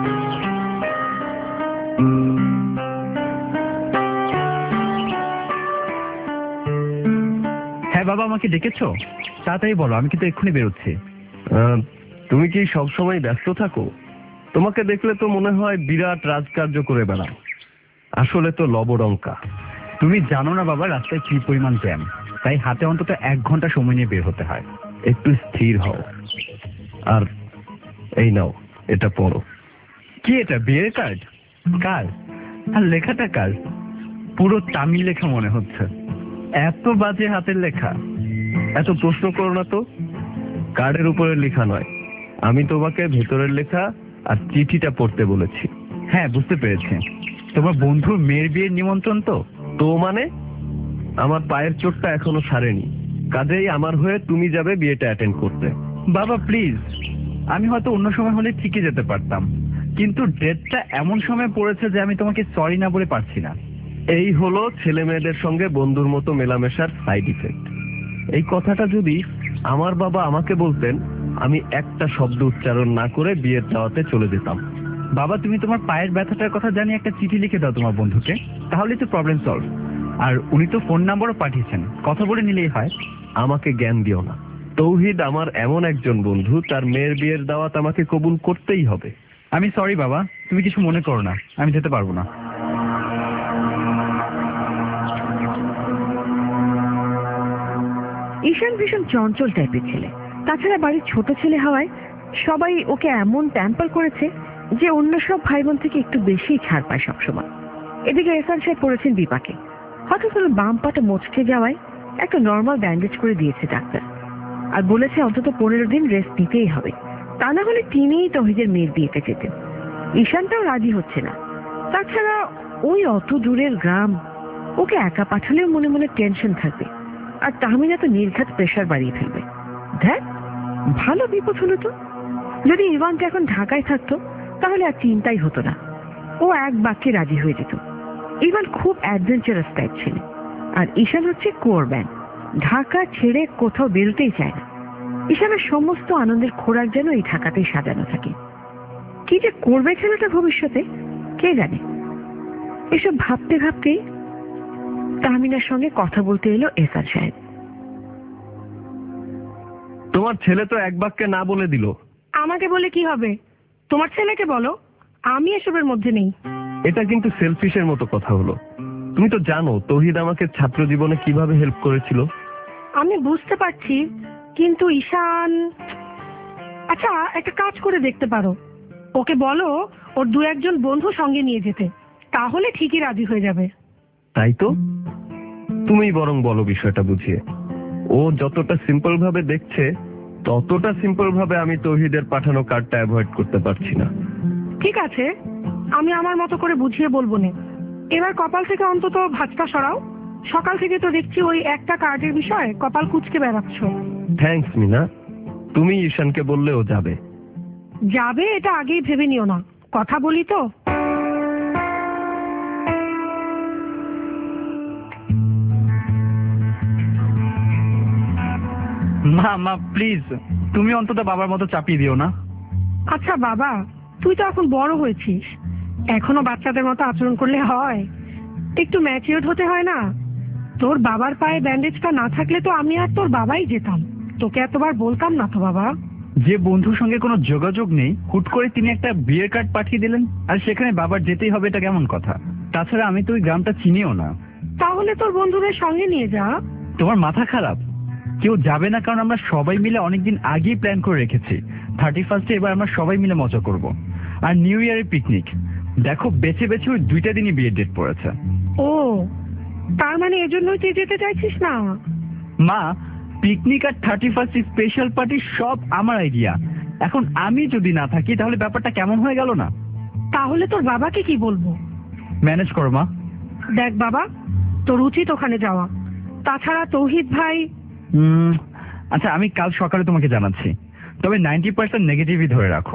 হ্যাঁ বাবা, আমাকে ডেকেছো? তাড়াতাড়ি বলো, আমি কিন্তু এক্ষুনি বেরোচ্ছি। তুমি কি সবসময় ব্যস্ত থাকো? তোমাকে দেখলে তো মনে হয় বিরাট রাজকার্য করে বেড়াও, আসলে তো লবডঙ্কা। তুমি জানো না বাবা, রাস্তায় কি পরিমাণ জ্যাম, তাই হাতে অন্তত 1 ঘন্টা সময় নিয়ে বের হতে হয়। একটু স্থির হও। আর এই নাও, এটা পড়ো। কি এটা, বিয়ের কার্ড? কার? আর লেখাটা কার? পুরো তামিল লেখা মনে হচ্ছে। এত বাজে হাতের লেখা। এত প্রশ্ন করো না তো। কার্ডের উপরে লেখা নয়, আমি তোমাকে ভেতরের লেখা আর চিঠিটা পড়তে বলেছি। হ্যাঁ, বুঝতে পেরেছি। তোমার বন্ধুর মেয়ের বিয়ের নিমন্ত্রণ তো? তো মানে? আমার পায়ের চোটটা এখনো সারেনি, কাজেই আমার হয়ে তুমি যাবে বিয়েটা অ্যাটেন্ড করতে। বাবা প্লিজ, আমি হয়তো অন্য সময় হলে ঠিকই যেতে পারতাম, কিন্তু ডেটটা এমন সময় পড়েছে যে আমি তোমাকে সরি না বলে পারছি না। এই হলো ছেলে মেয়েদের সঙ্গে বন্ধুর মতো মেলামেশার সাইড ইফেক্ট। এই কথাটা যদি আমার বাবা আমাকে বলতেন, আমি একটা শব্দ উচ্চারণ না করে বিয়ের দাওয়াতে চলে যেতাম। বাবা, তুমি তোমার পায়ের ব্যথাটার কথা জানিয়ে একটা চিঠি লিখে দাও তোমার বন্ধুকে, তাহলেই তো প্রবলেম সলভ। আর উনি তো ফোন নাম্বারও পাঠিয়েছেন, কথা বলে নিলেই হয়। আমাকে জ্ঞান দিও না। তৌহিদ আমার এমন একজন বন্ধু, তার মেয়ের বিয়ের দাওয়াত আমাকে কবুল করতেই হবে। আমি সরি বাবা, তুমি কিছু মনে করো না, আমি যেতে পারবো না। ঈশান ভীষণ চঞ্চল টাইপের ছেলে। তাছাড়া বাড়ির ছোট ছেলে হওয়ায় সবাই ওকে এমন ট্যাম্পার করেছে যে অন্য সব ভাই বোন থেকে একটু বেশি ছাড় পায় সবসময়। এদিকে এহসান সাহেব পড়েছেন বিপাকে। হঠাৎ করে বাম পাটা মচকে যাওয়ায় একটা নর্মাল ব্যান্ডেজ করে দিয়েছে ডাক্তার, আর বলেছে অন্তত 15 দিন রেস্ট নিতেই হবে, তা না হলে তিনিই তৌহিদের মেয়ের বিয়েতে যেতেন। ঈশানটাও রাজি হচ্ছে না। তাছাড়া ওই অত দূরের গ্রাম, ওকে একা পাঠালেও মনে মনে টেনশন থাকবে, আর তাহমিনা তো নির্ঘাত প্রেশার বাড়িয়ে ফেলবে। দেখ, ভালো বিপদ হলো তো। যদি ইভানটা এখন ঢাকায় থাকতো তাহলে আর চিন্তাই হতো না, ও এক বাক্যে রাজি হয়ে যেত। ইভান খুব অ্যাডভেঞ্চারাস টাইপ ছিল, আর ঈশান হচ্ছে কোরব্যান, ঢাকা ছেড়ে কোথাও বেরোতেই চায় না। ঈশানের সমস্ত আনন্দের খোরাক যেন এই ঢাকাতেই সাজানো থাকে। কি যে করবে ছেলেটা ভবিষ্যতে কে জানে। এসব ভাবতে ভাবতেই তাহমিনার সঙ্গে কথা বলতে এলো এহসান সাহেব। তোমার ছেলে তো এক বাক্যে না বলে দিল। আমাকে বলে কি হবে? তোমার ছেলেকে বলো, আমি এসবের মধ্যে নেই। এটা কিন্তু সেলফিশের মতো কথা হলো। তুমি তো জানো তৌহিদ আমাকে ছাত্র জীবনে কিভাবে হেল্প করেছিল। আমি বুঝতে পারছি, কিন্তু ঈশান, আচ্ছা একটা কাজ করে দেখতে পারো, ওকে বলো ওর 2-1 বন্ধু সঙ্গে নিয়ে যেতে, তাহলে ঠিকই রাজি হয়ে যাবে। তাই তো, তুমিই বরং বলো বিষয়টা বুঝিয়ে। ও যতটা সিম্পল ভাবে দেখছে ততটা সিম্পল ভাবে আমি তৌহিদের পাঠানো কার্ডটা অ্যাভয়েড করতে পারছি না। ঠিক আছে, আমি আমার মতো করে বুঝিয়ে বলবো না। এবার কপাল থেকে অন্তত ভাঁজটা সরাও। সকাল থেকে তো দেখছি ওই একটা কার্ডের বিষয়ে কপাল কুঁচকে বেড়াচ্ছ। থ্যাঙ্কস মিনা, তুমি ঈশানকে বললে ও যাবে। যাবে এটা আগেই ভেবে নিও না, কথা বলি তো। মা মা প্লিজ, তুমি অন্তত বাবার মতো চাপিয়ে দিও না। আচ্ছা বাবা, তুই তো এখন বড় হয়েছিস, এখনো বাচ্চাদের মতো আচরণ করলে হয়? একটু ম্যাচিওর হতে হয় না? তোর বাবার পায়ে ব্যান্ডেজটা না থাকলে তো আমি আর তোর বাবাই যেতাম, তোকে এতবার বলতাম না তো বাবা। যে বন্ধুর সঙ্গে কোনো যোগাযোগ নেই, হুট করে তিনি একটা বিয়ের কার্ড পাঠিয়ে দিলেন, আর সেখানে বাবার যেতেই হবে, এটা কেমন কথা? তাছাড়া আমি তো ওই গ্রামটা চিনিও না। তাহলে তোর বন্ধুদের সঙ্গে নিয়ে যা। তোমার মাথা খারাপ? কেউ যাবে না, কারণ আমরা সবাই মিলে অনেকদিন আগেই প্ল্যান করে রেখেছি 31 এবার আমরা সবাই মিলে মজা করব। আর নিউ ইয়ারের পিকনিক, দেখো বেছে বেছে ওই 2টা দিনই বিয়ের ডেট পড়েছে। ও, তার মানে এজন্যই তুই যেতে চাইছিস না? মা, পিকনিক আর 31 স্পেশাল পার্টি সব আমার আইডিয়া। এখন আমি যদি না থাকি তাহলে ব্যাপারটা কেমন হয়ে গেল না? তাহলে তোর বাবাকে কি বলবো? ম্যানেজ করো মা। দেখ বাবা, তোর উচিত ওখানে যাওয়া। তাছাড়া তৌহিদ ভাই। আচ্ছা, আমি কাল সকালে তোমাকে জানাচ্ছি, তবে 90% নেগেটিভই ধরে রাখো।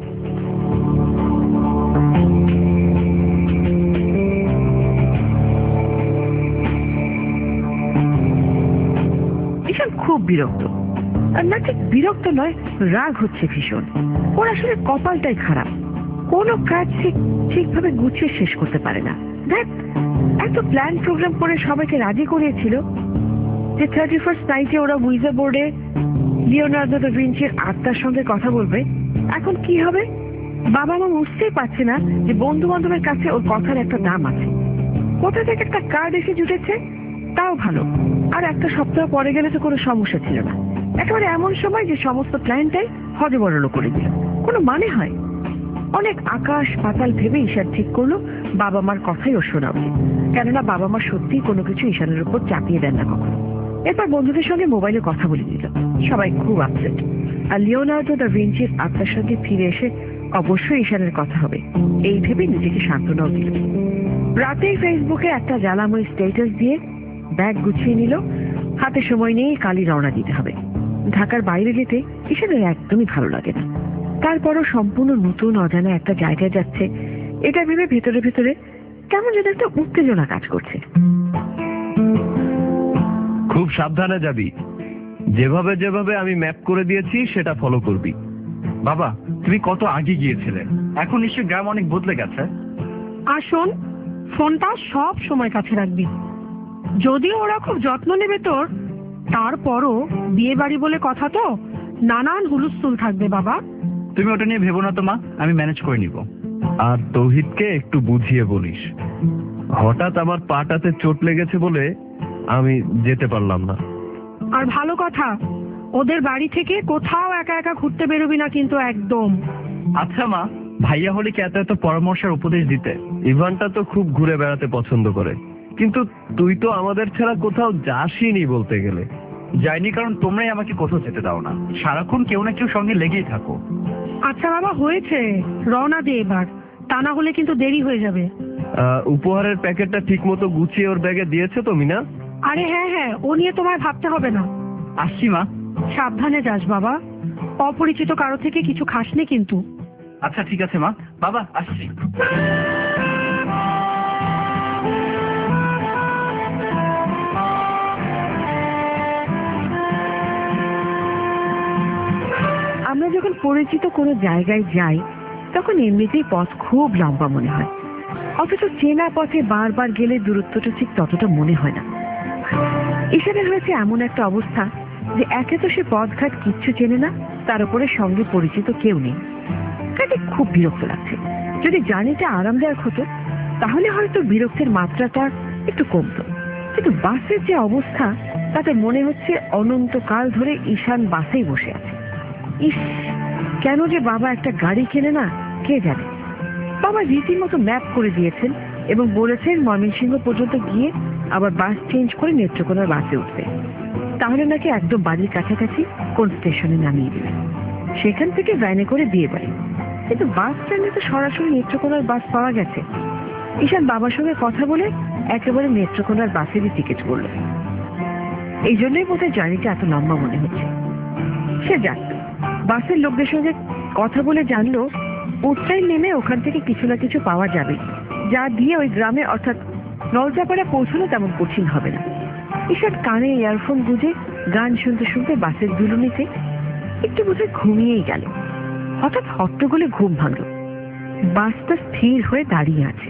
ঈশান খুব বিরক্ত, আর না ঠিক বিরক্ত নয়, রাগ হচ্ছে ভীষণ। ওর আসলে কপালটাই খারাপ, কোনো কাজ ঠিকভাবে গুছিয়ে শেষ করতে পারে না। দেখ, এত প্ল্যান প্রোগ্রাম করে সবাইকে রাজি করিয়েছিল যে 31st নাইটে ওরা উইজা বোর্ডে লিওনার্দো দা ভিঞ্চির আত্মার সঙ্গে কথা বলবে। এখন কি হবে? বাবা মা বুঝতেই পারছে না যে বন্ধু বান্ধবের কাছে ওর কথার একটা দাম আছে। কোথা থেকে একটা কার্ড এসে জুটেছে, তাও ভালো। আর একটা সপ্তাহ পরে গেলে তো কোনো সমস্যা ছিল না। একেবারে এমন সময় যে সমস্ত প্ল্যানটাই হজবরল করে দিল, কোনো মানে হয়? অনেক আকাশ পাতাল ভেবে ঈশান ঠিক করলো বাবা মার কথাই ওর শোনা উচিত, কেননা বাবা মা সত্যি কোনো কিছু ঈশানের উপর চাপিয়ে দেন না কখনো। এরপর বন্ধুদের সঙ্গে মোবাইলে কথা বলে দিল। সবাই খুব আপসেট, আর লিওনার্দো দা ভিঞ্চির আত্মার সঙ্গে ফিরে এসে অবশ্যই ঈশানের কথা হবে, এই ভেবে নিজেকে সান্ত্বনাও দিল। রাতেই ফেসবুকে একটা জ্বালাময় স্ট্যাটাস দিয়ে ব্যাগ গুছিয়ে নিল। হাতে সময় নিয়ে কালই রওনা দিতে হবে। ঢাকার বাইরে যেতে ঈশানের একদমই ভালো লাগে না, তারপরও সম্পূর্ণ নতুন অজানা একটা জায়গায় যাচ্ছে, এটা ভেবে ভেতরে ভেতরে কেমন যেন একটা উত্তেজনা কাজ করছে। খুব সাবধানে যাবি, যেভাবে যেভাবে আমি ম্যাপ করে দিয়েছি সেটা ফলো করবি। বাবা, তুমি কত আগে গিয়েছিলে, এখন নিশ্চয়ই গ্রাম অনেক বদলে গেছে। আর শোন, ফোনটা সব সময় কাছে রাখবি। যদিও ওরা খুব যত্ন নেবে তোর, তারপরও বিয়ে বাড়ি বলে কথা তো, নানান হুলস্থুল থাকবে বাবা। তুমি ওটা নিয়ে ভেবো না তো মা, আমি ম্যানেজ করে নিব। আর তৌহিদকে একটু বুঝিয়ে বলিস, হঠাৎ আমার পাটাতে চোট লেগেছে বলে আমি যেতে পারলাম না। আর ভালো কথা, ওদের বাড়ি থেকে কোথাও একা একা ঘুরতে বেরোবি না কিন্তু, একদম। আচ্ছা মা, ভাইয়া হলে কি এত এত পরামর্শের উপদেশ দিতে? ইভানটা তো খুব ঘুরে বেড়াতে পছন্দ করে, কিন্তু তুই তো আমাদের ছাড়া কোথাও যাসই বলতে গেলে। যাইনি কারণ তোমরাই আমাকে কোথাও যেতে দাও না, সারাক্ষণ কেউ না কেউ সঙ্গে লেগেই থাকো। আচ্ছা বাবা, হয়েছে, রওনা দে এবার, তা না হলে কিন্তু দেরি হয়ে যাবে। উপহারের প্যাকেটটা ঠিক মতো গুছিয়ে ওর ব্যাগে দিয়েছে তো মিনা? আরে হ্যাঁ হ্যাঁ, ও নিয়ে তোমায় ভাবতে হবে না। আসছি মা। সাবধানে যাস বাবা, অপরিচিত কারো থেকে কিছু খাসনি কিন্তু। আচ্ছা ঠিক আছে মা, বাবা আসছি। আমরা যখন পরিচিত কোনো জায়গায় যাই তখন এমনিতেই পথ খুব লম্বা মনে হয়, অথচ চেনা পথে বারবার গেলে দূরত্বটা ঠিক ততটা মনে হয় না। ঈশানের হয়েছে এমন একটা অবস্থা যে একে তো সে পথঘাট কিচ্ছু চেনে না, তার উপরে সঙ্গে পরিচিত কেউ নেই। কাজে খুব বিরক্ত লাগছে। যদি জার্নিটা আরামদায়ক হতো তাহলে হয়তো বিরক্তের মাত্রাটা একটু কমতো, কিন্তু বাসের যে অবস্থা তাতে মনে হচ্ছে অনন্তকাল ধরে ঈশান বাসেই বসে আছে। ইস, কেন যে বাবা একটা গাড়ি কেনে না কে জানে। বাবা রীতিমতো ম্যাপ করে দিয়েছেন এবং বলেছেন ময়মনসিংহ পর্যন্ত গিয়ে আবার বাস চেঞ্জ করে নেত্রকোনার বাসে উঠবে, তাহলে নাকি একদম বাড়ির কাছাকাছি কোন স্টেশনে নামিয়ে দেবে, সেখান থেকে ভ্যানে করে দিয়ে বাড়ি। কিন্তু বাস স্ট্যান্ডে তো সরাসরি নেত্রকোনার বাস পাওয়া গেছে। ঈশান বাবার সঙ্গে কথা বলে একেবারে নেত্রকোনার বাসেরই টিকিট করলো। এই জন্যই বোধহয় জার্নিটা এত লম্বা মনে হচ্ছে। সে যাক, বাসের লোকদের সঙ্গে কথা বলে জানলো উত্তরায় নেমে ওখান থেকে কিছু না কিছু পাওয়া যাবে, যা দিয়ে ওই গ্রামে অর্থাৎ নলচাপাড়া পৌঁছানো তেমন কঠিন হবে না। ঈশান কানে ইয়ারফোন গুঁজে গান শুনতে শুনতে বাসের দুলুনিতে একটু বোধহয় ঘুমিয়েই গেল। হঠাৎ হট্টগোলে ঘুম ভাঙল। বাসটা স্থির হয়ে দাঁড়িয়ে আছে।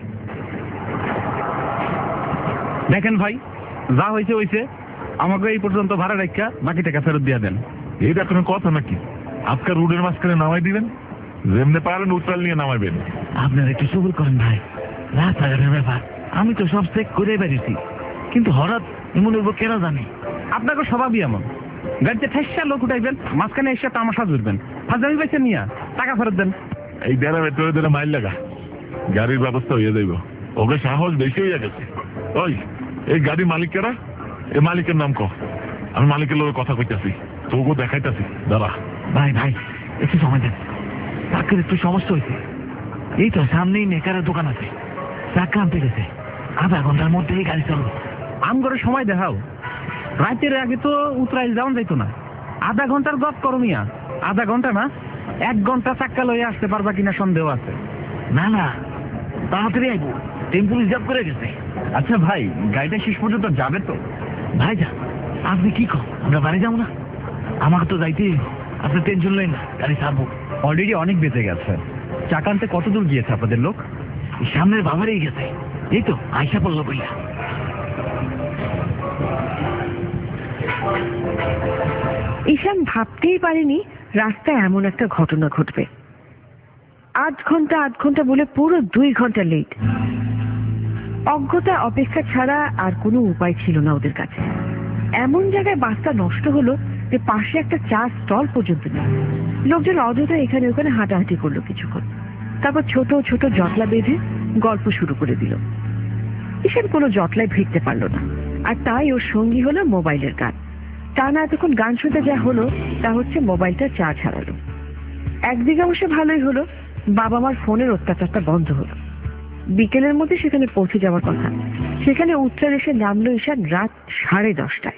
দেখেন ভাই, যা হয়েছে হয়েছে, আমাকে এই পর্যন্ত ভাড়া রেখা বাকি টাকা ফেরত দিয়ে দেন। এটা কোনো কথা নাকি? আপনার রোডের মাঝখানে নামাই দিবেন, যেমনি পারেন উত্তাল নিয়ে নামাইবেন। আপনারা একটু সবুর করেন ভাই, রাস্তাঘাটের ব্যাপার আমি তো সব চেক করে বেরিয়েছি, কিন্তু হঠাৎ এমন হইব কেন জানি। আপনাকে স্বভাবই এমন, গাড়িতে ঠেসা লোক উঠাইবেন, মাঝখানে এসে তামাশা জুড়বেন, ফাজলামি পাইছেন নিয়া টাকা ফেরত দেন। এই দেড়া ভেতরে দেড়া মাইল লাগা, গাড়ির ব্যবস্থা হয়ে যাইব। ওকে সাহস বেশি হয়ে গেছে। ওই এই গাড়ির মালিক কারা? এই মালিকের নাম কহ, আমি মালিকের লোকের কথা কইতাছি, তোকে দেখাইতাছি। দাঁড়া ভাই ভাই, একটু সময় দেন, চাকরির একটু সমস্যা হয়েছে। এই তো সামনেই নেকারের দোকান আছে, চাকরি আনতে গেছে, আধা ঘন্টার মধ্যেই গাড়ি চলবে। আম করে সময় দেখাও, রাতের আগে তো উত্তরাইল যাওয়া যাইতো না। আধা ঘন্টার গপ করো মিয়া, আধা ঘন্টা না 1 ঘন্টা চাক্কা লইয়া আসতে পারবা কিনা সন্দেহ আছে। না না, তাড়াতাড়ি আইবো, টেম্পো রিজার্ভ করে গেছে। আচ্ছা ভাই, গাড়িটা শেষ পর্যন্ত যাবে তো? ভাই যা, আপনি কি কর, আমরা বাড়ি যাবো না? আমাকে তো যাইতেই, আপনি টেনশন নেই না, গাড়ি ছাড়বো। অলরেডি অনেক বেঁচে গেছে। চাকা আনতে কত দূর গিয়েছে আপনাদের লোক? সামনের বাবারই গেছে, এই তো আইসা পড়লো বইয়া। ঈশান ভাবতেই পারেনি রাস্তায় এমন একটা ঘটনা ঘটবে। 8 ঘন্টা বলে পুরো 2 ঘন্টা লেট। অজ্ঞতা অপেক্ষা ছাড়া আর কোনো উপায় ছিল না ওদের কাছে। এমন জায়গায় বাসটা নষ্ট হলো যে পাশে একটা চা স্টল পর্যন্ত নেই। লোকজন অযথা এখানে ওখানে হাঁটাহাঁটি করলো কিছুক্ষণ, তারপর ছোট ছোট জটলা বেঁধে গল্প শুরু করে দিল। ঈশান কোনো জটলায় ভিড়তে পারলো না, আর তাই ওর সঙ্গী হলো মোবাইলের গান। টানা এতক্ষণ গান শুনতে যা হলো তা হচ্ছে মোবাইলটা চার্জ হারালো। একদিকে অবশ্য ভালোই হলো, বাবা মার ফোনের অত্যাচারটা বন্ধ হলো। বিকেলের মধ্যে সেখানে পৌঁছে যাওয়ার কথা। সেখানে উত্তর এসে নামলো ঈশান রাত 10:30টায়।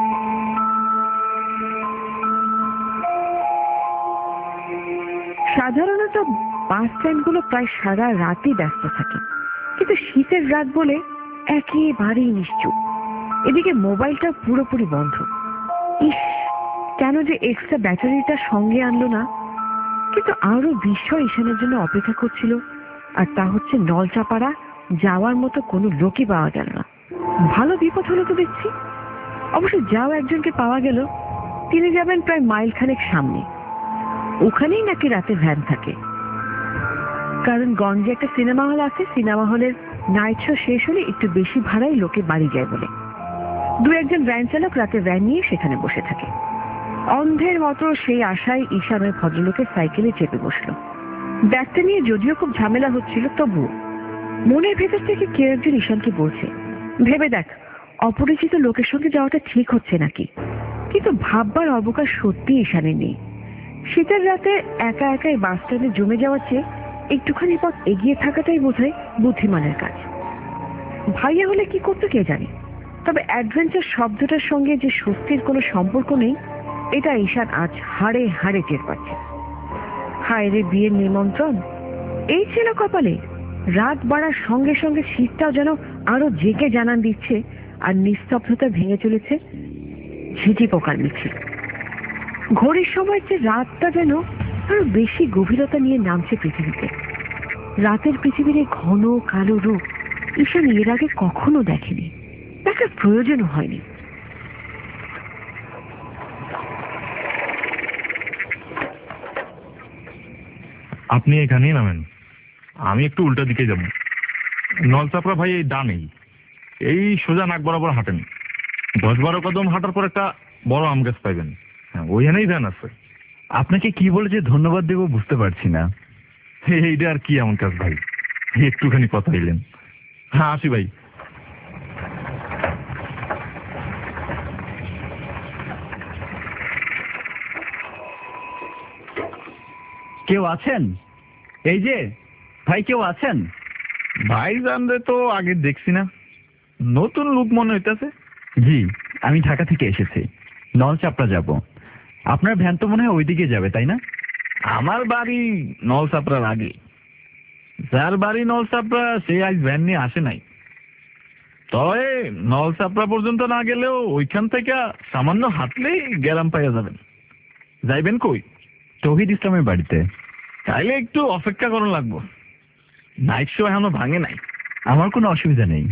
সাধারণত বাস স্ট্যান্ডগুলো প্রায় সারা রাতই ব্যস্ত থাকে, কিন্তু শীতের রাত বলে একেবারেই নিশ্চুপ। এদিকে মোবাইলটা পুরোপুরি বন্ধ। ইস, কেন যে এক্সট্রা ব্যাটারিটা সঙ্গে আনলো না। কিন্তু আরো বিস্ময় ঈশানের জন্য অপেক্ষা করছিল, আর তা হচ্ছে নলচাপাড়া যাওয়ার মতো কোনো লোকই পাওয়া গেল না। ভালো বিপদ হলো তো দেখছি। অবশ্য যাও একজনকে পাওয়া গেল, তিনি যাবেন প্রায় মাইলখানেক সামনে। ওখানেই নাকি রাতে ভ্যান থাকে, কারণ গঞ্জে একটা সিনেমা হল আছে। সিনেমা হলের নাইট শো শেষ হলে একটু বেশি ভাড়ায় লোকে বাড়ি যায় বলে 2-1 ভ্যান চালক রাতে ভ্যান নিয়ে সেখানে বসে থাকে। অন্ধের মতো সেই আশায় ঈশান ওই ভদ্রলোকের সাইকেলে চেপে বসলো। ব্যাগটা নিয়ে যদিও খুব ঝামেলা হচ্ছিল, তবুও মনের ভেতর থেকে কেউ একজন ঈশানকে বলছে, ভেবে দেখ অপরিচিত লোকের সঙ্গে যাওয়াটা ঠিক হচ্ছে নাকি। কিন্তু ভাববার অবকাশ সত্যি ঈশানের নেই। শীতের রাতে একা একাই বাস স্ট্যান্ডে জমে যাওয়ার চেয়ে একটুখানি পথ এগিয়ে থাকাটাই বোধহয় বুদ্ধিমানের কাজ। ভাইয়া হলে কি করতো কে জানে, তবে অ্যাডভেঞ্চার শব্দটার সঙ্গে যে স্বস্তির কোনো সম্পর্ক নেই, এটা ঈশান আজ হাড়ে হাড়ে টের পাচ্ছে। হায় রে, বিয়ের নিমন্ত্রণ এই ছিল কপালে। রাত বাড়ার সঙ্গে সঙ্গে শীতটাও যেন আরো জেগে জানান দিচ্ছে, আর নিস্তব্ধতা ভেঙে চলেছে ঝিঁঝি পোকার মিছিল। ঘড়ির সময় যে রাতটা যেন আরো বেশি গভীরতা নিয়ে নামছে পৃথিবীতে। রাতের পৃথিবীর এই ঘন কালো রূপ ঈশান এর আগে কখনো দেখেনি, দেখার প্রয়োজনও হয়নি। আপনি এখানেই নামেন, আমি একটু উল্টা দিকে যাব। নলচাপড়া ভাই এই ডানেই, এই সোজা নাক বরাবর হাঁটেন, 10-12 কদম হাঁটার পর একটা বড় আম গাছ পাইবেন। হ্যাঁ, ওইখানেই ভ্যান আছে। আপনাকে কি বলে যে ধন্যবাদ দেবো বুঝতে পারছি না। এইটা আর কি এমন কাজ ভাই, একটুখানি কথা এলেন। হ্যাঁ, আসি ভাই। কেউ আছেন? এই যে ভাই, কেউ আছেন? ভাই জানলে তো আগে দেখছি না, নতুন লোক মনে হইতেছে। জি, আমি ঢাকা থেকে এসেছি, নলচাপড়া যাব। আপনার ভ্যান তো মনে হয় ওইদিকে যাবে, তাই না? আমার বাড়ি নলসাপড়ার আগে। যার বাড়ি নলসাপড়া সে আজ ভ্যান নিয়ে আসে নাই। তবে নলসাপড়া পর্যন্ত না গেলেও ওইখান থেকে সামান্য হাঁটলেই গ্রাম পাইয়া যাবেন। যাইবেন কই? তৌহিদ ইসলামের বাড়িতে। তাইলে একটু অপেক্ষা করা লাগবো, নাইট শো এখনো ভাঙে নাই। আমার কোনো অসুবিধা নেই।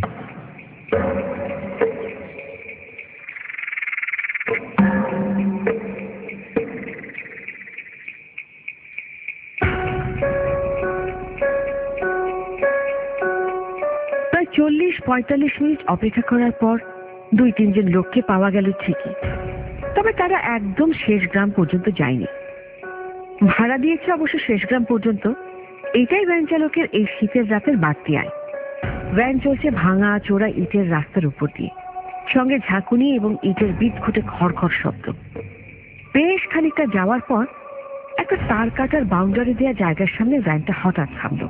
প্রায় 40-45 মিনিট অপেক্ষা করার পর 2-3 জন লোককে পাওয়া গেল ঠিকই, তবে তারা একদম শেষ গ্রাম পর্যন্ত যায়নি। ভাড়া দিয়েছে অবশ্য শেষ গ্রাম পর্যন্ত। এটাই ভ্যান চালকের এই শীতের রাতের বাড়তি আয়। ভ্যান চলছে ভাঙা চোরা ইটের রাস্তার উপর দিয়ে, সঙ্গে ঝাঁকুনি এবং ইটের বিদঘুটে খড়খড় শব্দ। বেশ খানিকটা যাওয়ার পর একটা তার কাটার বাউন্ডারি দেওয়া জায়গার সামনে ভ্যানটা হঠাৎ থামল।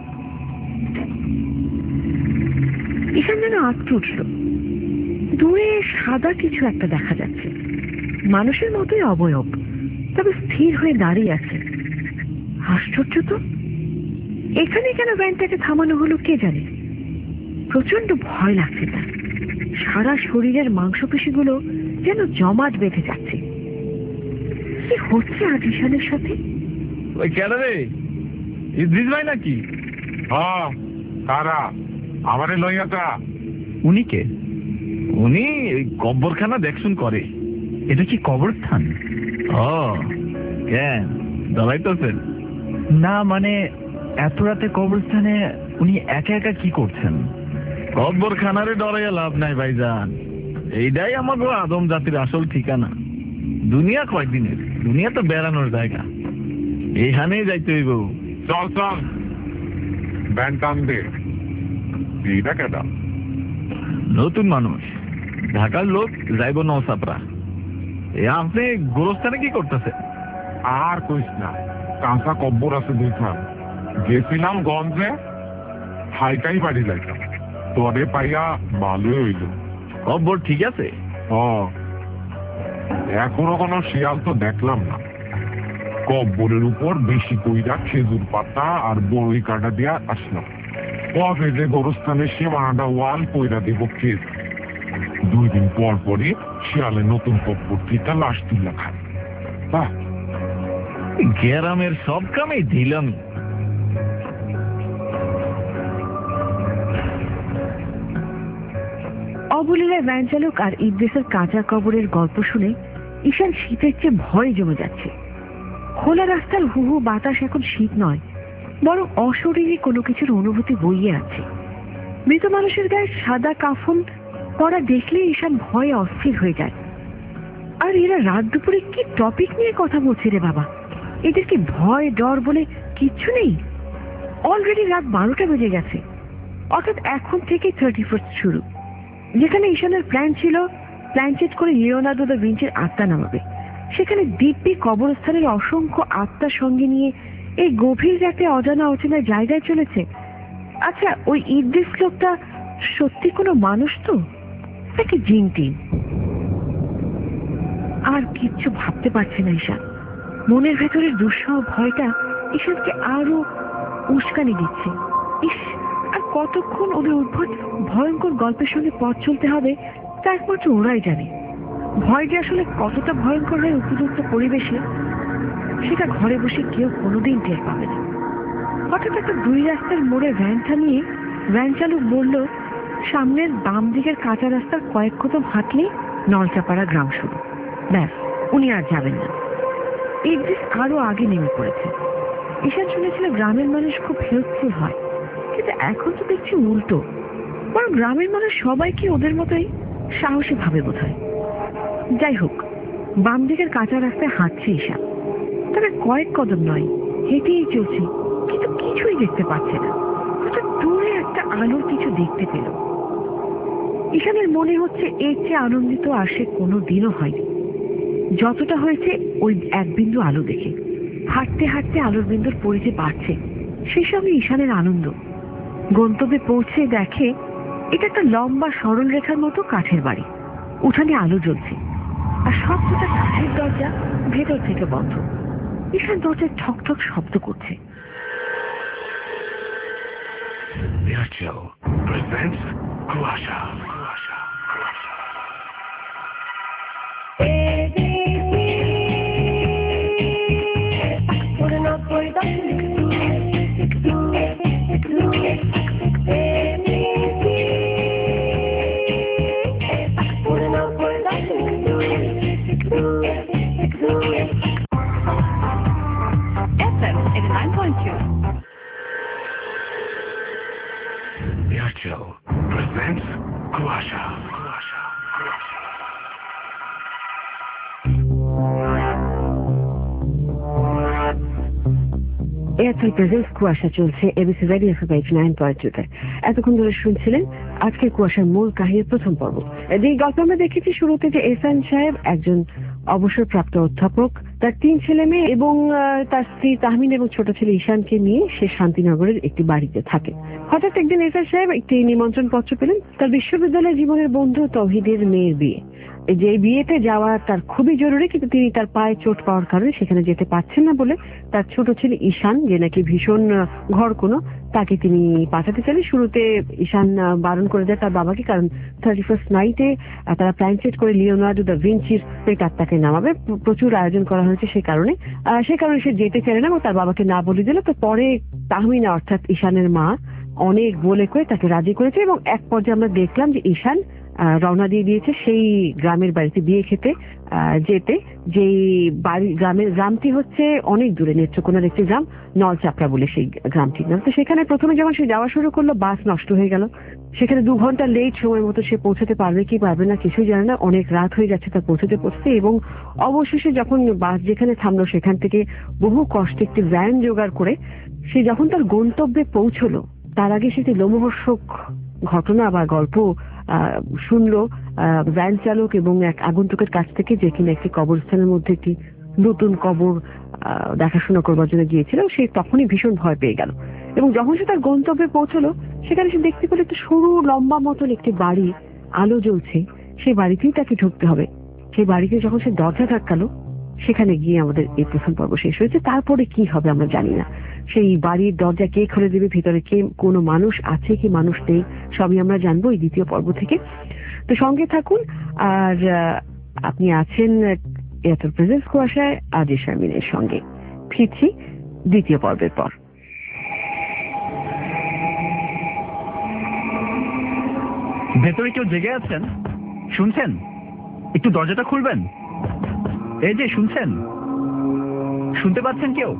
ঈশান যেন আঁতকে উঠল। দূরে সাদা কিছু একটা দেখা যাচ্ছে, মানুষের মতোই অবয়ব, তবে স্থির হয়ে দাঁড়িয়ে আছে। আশ্চর্য তো, এখানে কেন ভ্যানটাকে থামানো হলো কে জানে। প্রচন্ড ভয় লাগছে তার, সারা শরীরের মাংসপেশিগুলো যেন জমাট বেঁধে যাচ্ছে। কি হচ্ছে আজ ঈশানের সাথে? ওই কেন রে, ইদ্রিস ভাই নাকি? হ্যাঁ, কারা? আমারে লইয়াটা। উনি কে? উনি এই কব্বরখানা দেখশুন করে। এটা কি কবরস্থান? ও কেন দাঁড়াইতেছেন? না মানে এত রাতে কবরস্থানে উনি একা একা কি করছেন? কব্বরখানারে ডরাইয়া লাভ নাই ভাইজান, এইটাই আমাকে আদম জাতির আসল ঠিকানা। দুনিয়া কয়দিনের, দুনিয়া তো বেড়ানোর জায়গা, এইখানেই যাইতে হইব। চল চল, ব্যান টান দে। এইটা কেটা? নতুন মানুষ, ঢাকার লোক, যাইব নলসাপড়া। আপনি গোরস্থানে কি করতেছে? আর কইস না, কাঁচা কব্বর আছে দুইখান। গেছিলাম গঞ্জে, হাইটাই বাড়ি লাইতাম, তোরে পাইয়া ভালোই হইল। কব্বর ঠিক আছে? এখনো কোনো শিয়াল তো দেখলাম না। কব্বরের উপর বেশি কইরা খেজুর পাতা আর বড়ই কাটা দিয়া আসলাম। কবে যে গোরস্থানের সীমানাটা ওয়াল কইরা দেব কে? 2 দিন পর পরই শিয়ালে নতুন কব্বর থেকে লাশ তুলে খায়। বাহ, গ্রামের সব কামেই দিলাম। অবলীলায় ভ্যান চালক আর ইদ্রিসের কাঁচা কবরের গল্প শুনে ঈশান শীতের চেয়ে ভয় জমে যাচ্ছে। খোলা রাস্তার হু হু বাতাস এখন শীত নয়, বরং অশরীরী কোনো কিছুর অনুভূতি বইয়ে আছে। মৃত মানুষের গায়ে সাদা কাফন পরা দেখলে ঈশান ভয়ে অস্থির হয়ে যায়। আর এরা রাত দুপুরে কি টপিক নিয়ে কথা বলছে রে বাবা? এদের কি ভয় ডর বলে কিচ্ছু নেই? অলরেডি রাত 12টা বেজে গেছে, অর্থাৎ এখন থেকেই 31st শুরু। যেখানে ঈশানের প্ল্যান ছিল প্ল্যান চেট করে লিওনার্দো দা ভিঞ্চির আত্মা নামাবে, সেখানে দিব্যি কবরস্থানের অসংখ্য আত্মার সঙ্গে নিয়ে এই গভীর রাতে অজানা অচেনা জায়গায় চলেছে। আচ্ছা, ওই ইদ্রিস লোকটা সত্যি কোনো মানুষ তো নাকি জিন টিন? আর কিচ্ছু ভাবতে পারছে না ঈশান। মনের ভেতরের দুঃসহ ভয়টা ঈশানকে আরো উস্কানি দিচ্ছে। ইস, আর কতক্ষণ ওদের উদ্ভট ভয়ঙ্কর গল্পের সঙ্গে পথ চলতে হবে তা একমাত্র ওরাই জানে। ভয় যে আসলে কতটা ভয়ঙ্কর হয় উপযুক্ত পরিবেশে, সেটা ঘরে বসে কেউ কোনোদিন টের পাবে না। হঠাৎ একটা 2 রাস্তার মোড়ে ভ্যান থামিয়ে ভ্যান চালক বলল, সামনের বাম দিকের কাঁচা রাস্তার কয়েক কদম হাঁটলেই নলচাপাড়া গ্রাম শুরু। ব্যাস, উনি আর যাবেন না। ইদ্রিস আরো আগে নেমে পড়েছে। ঈশান শুনেছিল গ্রামের মানুষ খুব হেল্পফুল হয়, কিন্তু এখন তো দেখছি উল্টো। বরং গ্রামের মানুষ সবাই কি ওদের মতোই সাহসী ভাবে বোধ হয়। যাই হোক, বাম দিকের কাঁচা রাস্তায় হাঁটছে ঈশান। তবে কয়েক কদম নয়, হেঁটেই চলছে, কিন্তু কিছুই দেখতে পাচ্ছে না। হঠাৎ দূরে একটা আলোর কিছু দেখতে পেল। ঈশানের মনে হচ্ছে এর চেয়ে আনন্দিত আর সে কোনোদিনও হয়নি যতটা হয়েছে ওই এক বিন্দু আলো দেখে। হাঁটতে হাঁটতে আলোর বিন্দুর পরিধি বাড়ছে, সেই সঙ্গে ঈশানের আনন্দ। গন্তব্যে পৌঁছে দেখে এটা একটা লম্বা সরল রেখার মতো কাঠের বাড়ি। উঠানে আলো জ্বলছে, আর সবটা কাঠের দরজা ভেতর থেকে বন্ধ। ঈশান দরজায় ঠক ঠক শব্দ করছে। এয়ারটেল প্রেজেন্টস কুয়াশা চলছে এবিসি রেডিও এফএম 89.2 তে। এতক্ষণ ধরে শুনছিলেন আজকের কুয়াশার মূল কাহিনীর প্রথম পর্ব। এই গল্প আমরা দেখেছি শুরুতে যে এহসান সাহেব একজন অবসরপ্রাপ্ত অধ্যাপক, তার 3 ছেলে মেয়ে এবং তার স্ত্রী তাহমিন এবং ছোট ছেলে ঈশানকে নিয়ে সে শান্তিনগরের একটি বাড়িতে থাকে। হঠাৎ একদিন এহসান সাহেব একটি নিমন্ত্রণ পত্র পেলেন তার বিশ্ববিদ্যালয় জীবনের বন্ধু তৌহিদের মেয়ের বিয়ে। যে বিয়েতে যাওয়া তার খুবই জরুরি, কিন্তু তিনি তার পায়ে চোট পাওয়ার কারণে সেখানে যেতে পারছেন না বলে তার ছোট ছেলে ঈশান, যে নাকি ভীষণ ঘরকুনো, তাকে তিনি পাঠাতে চাইলে। শুরুতে ঈশান বারণ করে দেয় তার বাবাকে, কারণ 31st নাইটে তারা প্ল্যান সেট করে লিওনার্দো দা ভিঞ্চির তাকে নামাবে, প্রচুর আয়োজন করা হয়েছে। সে কারণে সে যেতে চাইলে না এবং তার বাবাকে না বলে দিল। তো পরে তাহমিনা অর্থাৎ ঈশানের মা অনেক বলে করে তাকে রাজি করেছে এবং এক পর্যায়ে আমরা দেখলাম যে ঈশান রওনা দিয়ে দিয়েছে সেই গ্রামের বাড়িতে বিয়ে খেতে যেতে। যেই গ্রামটি হচ্ছে অনেক দূরে, নেত্রকোনার একটি গ্রাম, নলচাপড়া বলে সেই গ্রামটির নাম। তো সেখানে প্রথমে যখন সে যাওয়া শুরু করলো, বাস নষ্ট হয়ে গেল। সেখানে 2 ঘন্টা লেট সময় মতো সে পৌঁছাতে পারবে কি পারবে না কিছুই জানে না। অনেক রাত হয়ে যাচ্ছে তার পৌঁছতে এবং অবশেষে যখন বাস যেখানে থামলো সেখান থেকে বহু কষ্টে একটি ভ্যান জোগাড় করে সে যখন তার গন্তব্যে পৌঁছলো, তার আগে সেটি লোমহর্ষক ঘটনা বা গল্প শুনলো ভ্যান চালক এবং এক আগন্তুকের কাছ থেকে, যে কিনা একটি কবরস্থানের মধ্যে একটি নতুন কবর দেখাশোনা করবার জন্য গিয়েছিল। সে তখনই ভীষণ ভয় পেয়ে গেল এবং যখন সে তার গন্তব্যে পৌঁছলো সেখানে সে দেখতে পেল একটি সরু লম্বা মতন একটি বাড়ি, আলো জ্বলছে। সেই বাড়িতেই তাকে ঢুকতে হবে। সেই বাড়িতে যখন সে দরজা ধাক্কালো, সেখানে গিয়ে আমাদের এই প্রথম পর্ব শেষ হয়েছে। তারপরে কি হবে আমরা জানি না। সেই বাড়ির দরজা কে খুলে দেবে, ভিতরে কে, কোনো মানুষ আছে কি মানুষ নেই, সবই আমরা জানবো এই দ্বিতীয় পর্ব থেকে। তো সঙ্গে থাকুন। আর আপনি আছেন এয়ারটেল প্রেজেন্টস কুয়াশায় আজি শারমিনের সঙ্গে। ফিরছি দ্বিতীয় পর্বের পর। ভেতরে কেউ জেগে আছেন? শুনছেন? একটু দরজাটা খুলবেন। এই যে শুনছেন, শুনতে পাচ্ছেন কেউ?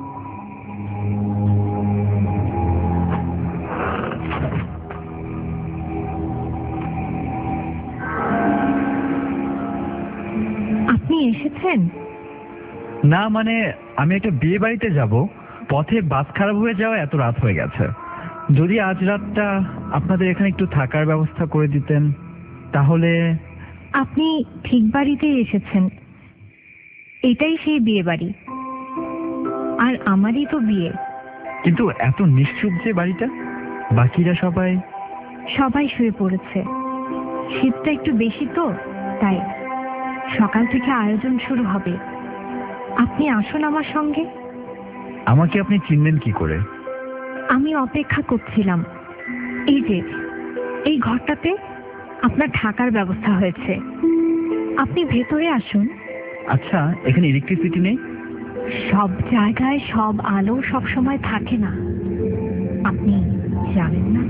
আপনি এসেছেন? না, মানে আমি একটা বিয়ে বাড়িতে যাব, পথে বাস খারাপ হয়ে যাওয়া এত রাত হয়ে গেছে। যদি আজ রাতটা আপনাদের এখানে একটু থাকার ব্যবস্থা করে দিতেন তাহলে। আপনি ঠিক বাড়িতেই এসেছেন। এটাই সেই বিয়ে বাড়ি, আর আমারই তো বিয়ে। কিন্তু এত নিশ্চুপ যে বাড়িটা, বাকিরা সবাই শুয়ে পড়েছে। শীতটা একটু বেশি তো, তাই সকাল থেকে আয়োজন শুরু হবে। আপনি আসুন আমার সঙ্গে। আমাকে আপনি চিনলেন কি করে? আমি অপেক্ষা করছিলাম। এই যে এই ঘরটাতে আপনার থাকার ব্যবস্থা হয়েছে, আপনি ভেতরে আসুন। আচ্ছা, এখানে ইলেকট্রিসিটি নেই? সব জায়গায় সব আলো সব সময় থাকে না, আপনি জানেন না।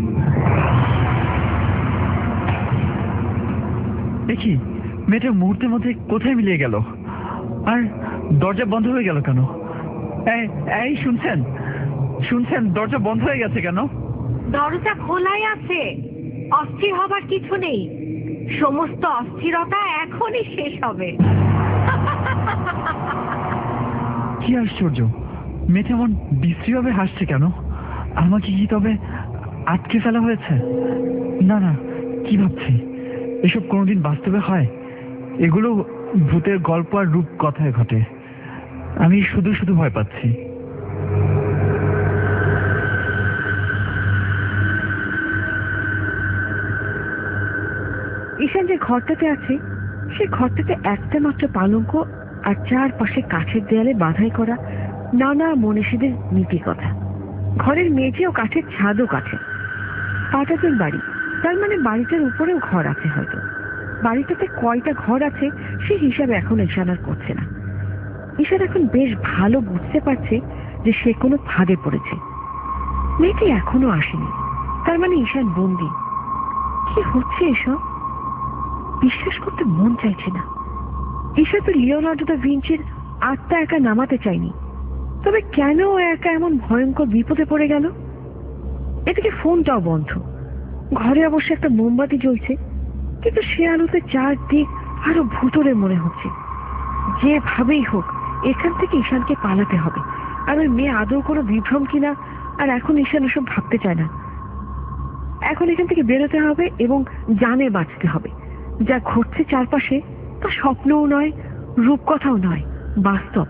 দেখি মেয়েটা মুহূর্তের মধ্যে কোথায় মিলিয়ে গেল, আর দরজা বন্ধ হয়ে গেল কেন? এই শুনছেন, দরজা বন্ধ হয়ে গেছে কেন? দরজা খোলাই আছে। অস্থির হবার কিছু নেই, সমস্ত অস্থিরতা এখনই শেষ হবে। কি আশ্চর্য, মেয়েটা এমন বিশ্রীভাবে হাসছে কেন? আমাকে কি তবে আটকে ফেলা হয়েছে? না না, কি ভাবছি, এসব কোনোদিন বাস্তবে হয়? এগুলো ভূতের গল্প আর রূপ কথায় ঘটে। আমি শুধু শুধু ভয় পাচ্ছি। ঈশান যে ঘরটাতে আছে সে ঘরটাতে একটা মাত্র পালঙ্ক আর চারপাশে কাঠের দেয়ালে বাঁধাই করা নানা মনীষীদের নীতি কথা। ঘরের মেঝে ও কাঠের ছাদও কাঠে। পাটাতন বাড়ি, তার মানে বাড়িটার উপরেও ঘর আছে হয়তো। বাড়িটাতে কয়টা ঘর আছে সে হিসাবে এখন ঈশান আর করছে না। ঈশান এখন বেশ ভালো বুঝতে পারছে যে সে কোনো ফাঁদে পড়েছে। মেয়েটি এখনো আসেনি, তার মানে ঈশান বন্দী। কি হচ্ছে এসব? বিশ্বাস করতে মন চাইছে না। ঈশান তো লিওনার্দো দা ভিঞ্চির আত্মা একা নামাতে চায়নি, তবে কেন ও একা এমন ভয়ঙ্কর বিপদে পড়ে গেল? এদিকে ফোনটাও বন্ধ। ঘরে অবশ্য একটা মোমবাতি জ্বলছে, কিন্তু সে আলোতে চারদিক আরো ভুতুড়ে মনে হচ্ছে। যেভাবেই হোক এখান থেকে ঈশানকে পালাতে হবে। আর ওই মেয়ে আদৌ কোনো বিভ্রম কিনা আর এখন ঈশান ওসব ভাবতে চায় না। এখন এখান থেকে বেরোতে হবে এবং জানে বাঁচতে হবে। যা ঘটছে চারপাশে তা স্বপ্নও নয়, রূপকথাও নয়, বাস্তব।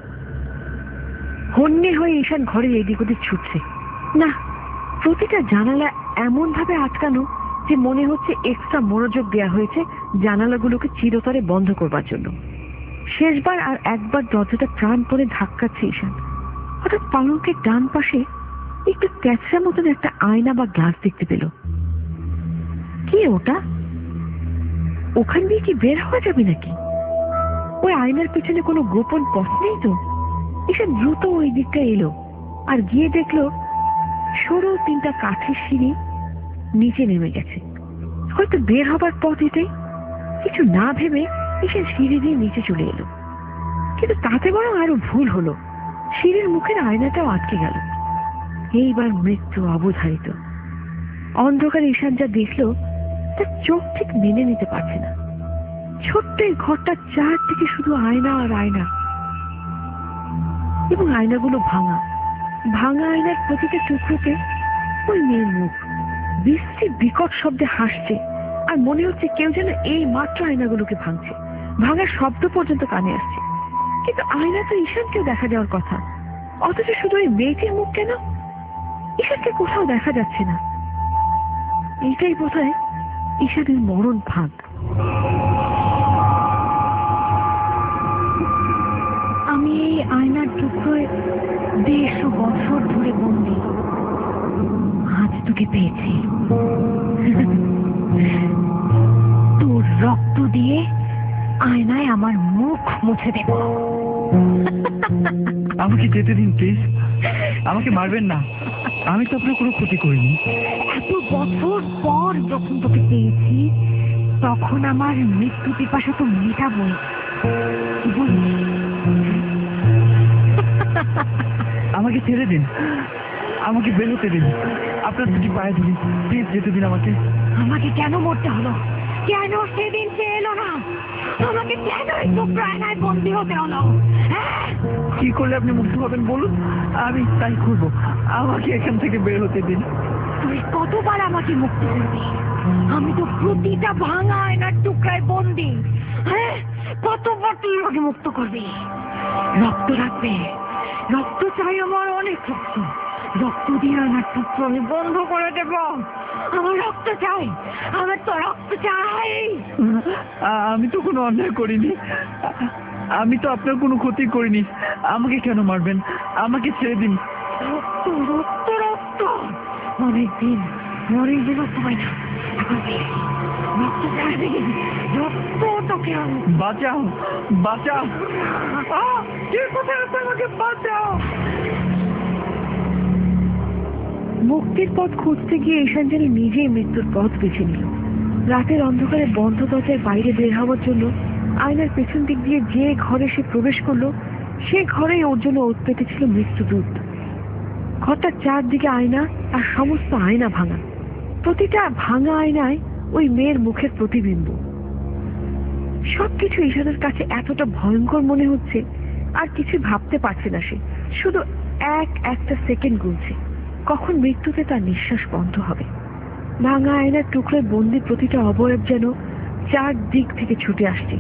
হন্যে হয়ে ঈশান ঘরের এদিক ওদিক ছুটছে। না, প্রতিটা জানালা এমন ভাবে আটকানো যে মনে হচ্ছে এক্সট্রা মনোযোগ দেওয়া হয়েছে জানালাগুলোকে চিরতরে বন্ধ করবার জন্য। শেষবার আর একবার দরজাটা প্রাণপণে ধাক্কাচ্ছে ঈশান। হঠাৎ পালঙ্কের ডান পাশে একটু ক্যাচরা মতন একটা আয়না বা গ্লাস দেখতে পেল। কি ওটা? ওখান দিয়ে কি বের হওয়া যাবে নাকি? ওই আয়নার পেছনে কোনো গোপন পথ নেই তো? ঈশান দ্রুত ওই দিকটা এলো আর গিয়ে দেখলো সরু তিনটা কাঠের সিঁড়ি নিচে নেমে গেছে। হয়তো বের হবার পথ এটাই। কিছু না ভেবে ঈশান সিঁড়ি দিয়ে নিচে চলে এলো, কিন্তু তাতে বরং আরো ভুল হলো। সিঁড়ির মুখের আয়নাটাও আটকে গেল। এইবার মৃত্যু অবধারিত। অন্ধকারে ঈশান যা দেখলো তার চোখ ঠিক মেনে নিতে পারছে না। ছোট্ট এই ঘরটার চারদিকে শুধু আয়না আর আয়না, এবং আয়নাগুলো ভাঙা। ভাঙা আয়নার প্রতিটা টুকরোতে ওই মেয়ের মুখ বিশ্রী বিকট শব্দে হাসছে। আর মনে হচ্ছে কেউ যেন এই মাত্র আয়নাগুলোকে ভাঙছে। ভাঙার শব্দ পর্যন্ত কানে আসছে, কিন্তু আয়না তো ঈশানকেও দেখা যাওয়ার কথা। অথচ শুধু ওই মেয়েটির মুখ কেন? ঈশানকে কোথাও দেখা যাচ্ছে না। এইটাই বোধহয় ঈশানের মরণ ফাঁদ। আমি এই আয়নার টুকরোয় 150 বছর ধরে বন্দি। আজ তোকে পেয়েছি। তোর রক্ত দিয়ে আয়নায় আমার মুখ মুছে দেব। আমাকে যেতে দিন প্লিজ, আমাকে মারবেন না। আমি তো আপনার কোনো ক্ষতি করিনি। এত বছর পর যখন তোকে পেয়েছি তখন আমার মৃত্যু পিপাসা তো মেটাবই। আমাকে ছেড়ে দিন, আমাকে বের হতে দিন। আপনার দুটি পায়ে ধরি, প্লিজ যেতে দিন আমাকে। আমাকে কেন মরতে হলো? কেন সেদিন সে এলো না? আমাকে কেন এই প্রাণায় বন্দী হতে হলো? কি করলে আপনি মুক্ত হবেন বলুন, আমি তাই করব। আমাকে এখান থেকে বের হতে দিন। তুই কতবার আমাকে মুক্ত করবি? আমি তো প্রতিটা ভাঙা আয়নার টুকরায় বন্দী। হ্যাঁ, কতবার তুই আমাকে মুক্ত করবি? রক্ত রাখবে, রক্ত চাই আমার, অনেক রক্ত। রক্ত দিয়ে আয়নার টুকরো আমি বন্ধ করে দেব। আমার রক্ত চাই, আমার তো রক্ত চাই। আমি তো কোনো অন্যায় করিনি, আমি তো আপনার কোনো ক্ষতি করিনি। আমাকে কেন মারবেন? আমাকে ছেড়ে দিন। রক্ত রক্ত রক্ত, অনেকদিন রক্ত পাই না। রক্ত চাইবে, রক্ত তোকে বাঁচাও, বাঁচাও, কে কোথায় আছে? আমাকে বাঁচাও। মুক্তির পথ খুঁজতে গিয়ে ঈশান যেন নিজেই মৃত্যুর পথ বেছে নিল। রাতের অন্ধকারে বন্ধ দরজায় বাইরে বের হওয়ার জন্য আয়নার পেছন দিক দিয়ে যে ঘরে সে প্রবেশ করলো সে ঘরেই ওর জন্য ওত পেতেছিল মৃত্যুদূত। ঘরটার চারদিকে আয়না আর সমস্ত আয়না ভাঙা। প্রতিটা ভাঙা আয়নায় ওই মেয়ের মুখের প্রতিবিম্ব। সবকিছু ঈশানের কাছে এতটা ভয়ঙ্কর মনে হচ্ছে, আর কিছু ভাবতে পারছে না। সে শুধু একটা সেকেন্ড গুনছে, কখন মৃত্যুতে তার নিঃশ্বাস বন্ধ হবে। ভাঙা আয়নার টুকরোয় বন্দি প্রতিটা অবয়ব যেন চারদিক থেকে ছুটে আসছে,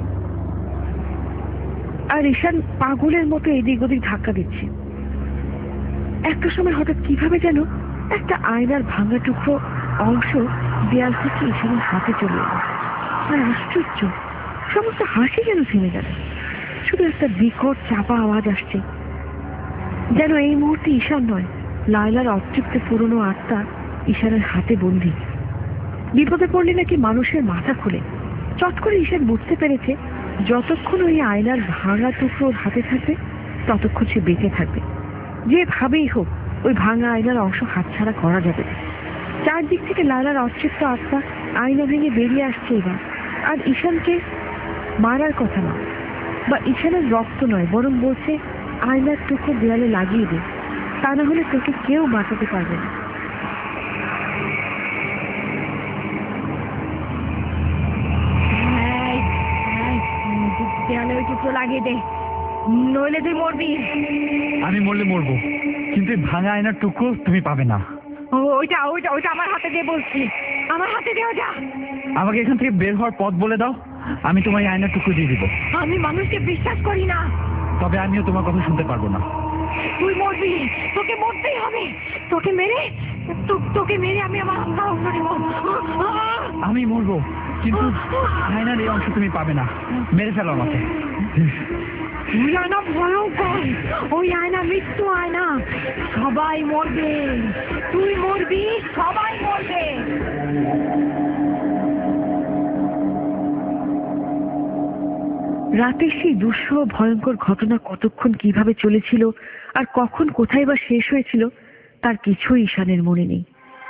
আর ঈশান পাগলের মতো এদিক ওদিক ধাক্কা দিচ্ছে। একটা সময় হঠাৎ কিভাবে যেন একটা আয়নার ভাঙা টুকরো অংশ দেয়াল থেকে ঈশানের হাতে চলে এলো। আর আশ্চর্য, সমস্ত হাসি যেন থেমে গেল। শুধু একটা বিকট চাপা আওয়াজ আসছে, যেন এই মুহূর্তে ঈশান নয়, লায়লার অতৃপ্ত পুরনো আত্মা ঈশানের হাতে বন্দী। বিপদে পড়লে নাকি মানুষের মাথা খুলে। চট করে ঈশান বুঝতে পেরেছে, যতক্ষণ ওই আয়নার ভাঙা টুকরো ওর হাতে থাকবে ততক্ষণ সে বেঁচে থাকবে। যেভাবেই হোক ওই ভাঙা আয়নার অংশ হাতছাড়া করা যাবে না। চারদিক থেকে লায়লার অতৃপ্ত আত্মা আয়না ভেঙে বেরিয়ে আসছে এবার। আর ঈশানকে মারার কথা নয়, বা ঈশানের রক্ত নয়, বরং বলছে আয়নার টুকরো দেয়ালে লাগিয়ে দে, তা না হলে তোকে কেউ বাঁচাতে পারবে না। দেয়ালে ওই টুকরো লাগিয়ে দে, নইলে তুই মরবি। আমি মরলে মরবো, কিন্তু এই ভাঙা আয়নার টুকরো তুমি পাবে না। ওইটা ওইটা ওইটা আমার হাতে দিয়ে বলছি, আমার হাতে দিয়ে ওটা। আমাকে এখান থেকে বের হওয়ার পথ বলে দাও, আমি তোমার এই আয়নার টুকরো দিয়ে দিব। আমি মানুষকে বিশ্বাস করি না। তবে আমিও তোমার কথা শুনতে পারবো না। তুই মরবি, তোকে মরতেই হবে। তোকে মেরে আমি আমার আত্মার অংশ নেব। আমি মরবো, কিন্তু আয়নার এই অংশ তুমি পাবে না। মেরে ফেলো আমাকে। ওই আয়না ভয়ঙ্কর, ওই আয়না মৃত্যু আয়না। সবাই মরবে, তুই মরবি, সবাই মরবে। রাতের সেই দুঃসহ ভয়ঙ্কর ঘটনা কতক্ষণ কিভাবে চলেছিল আর কখন কোথায় বা শেষ হয়েছিল তার কিছুই ঈশানের মনে নেই।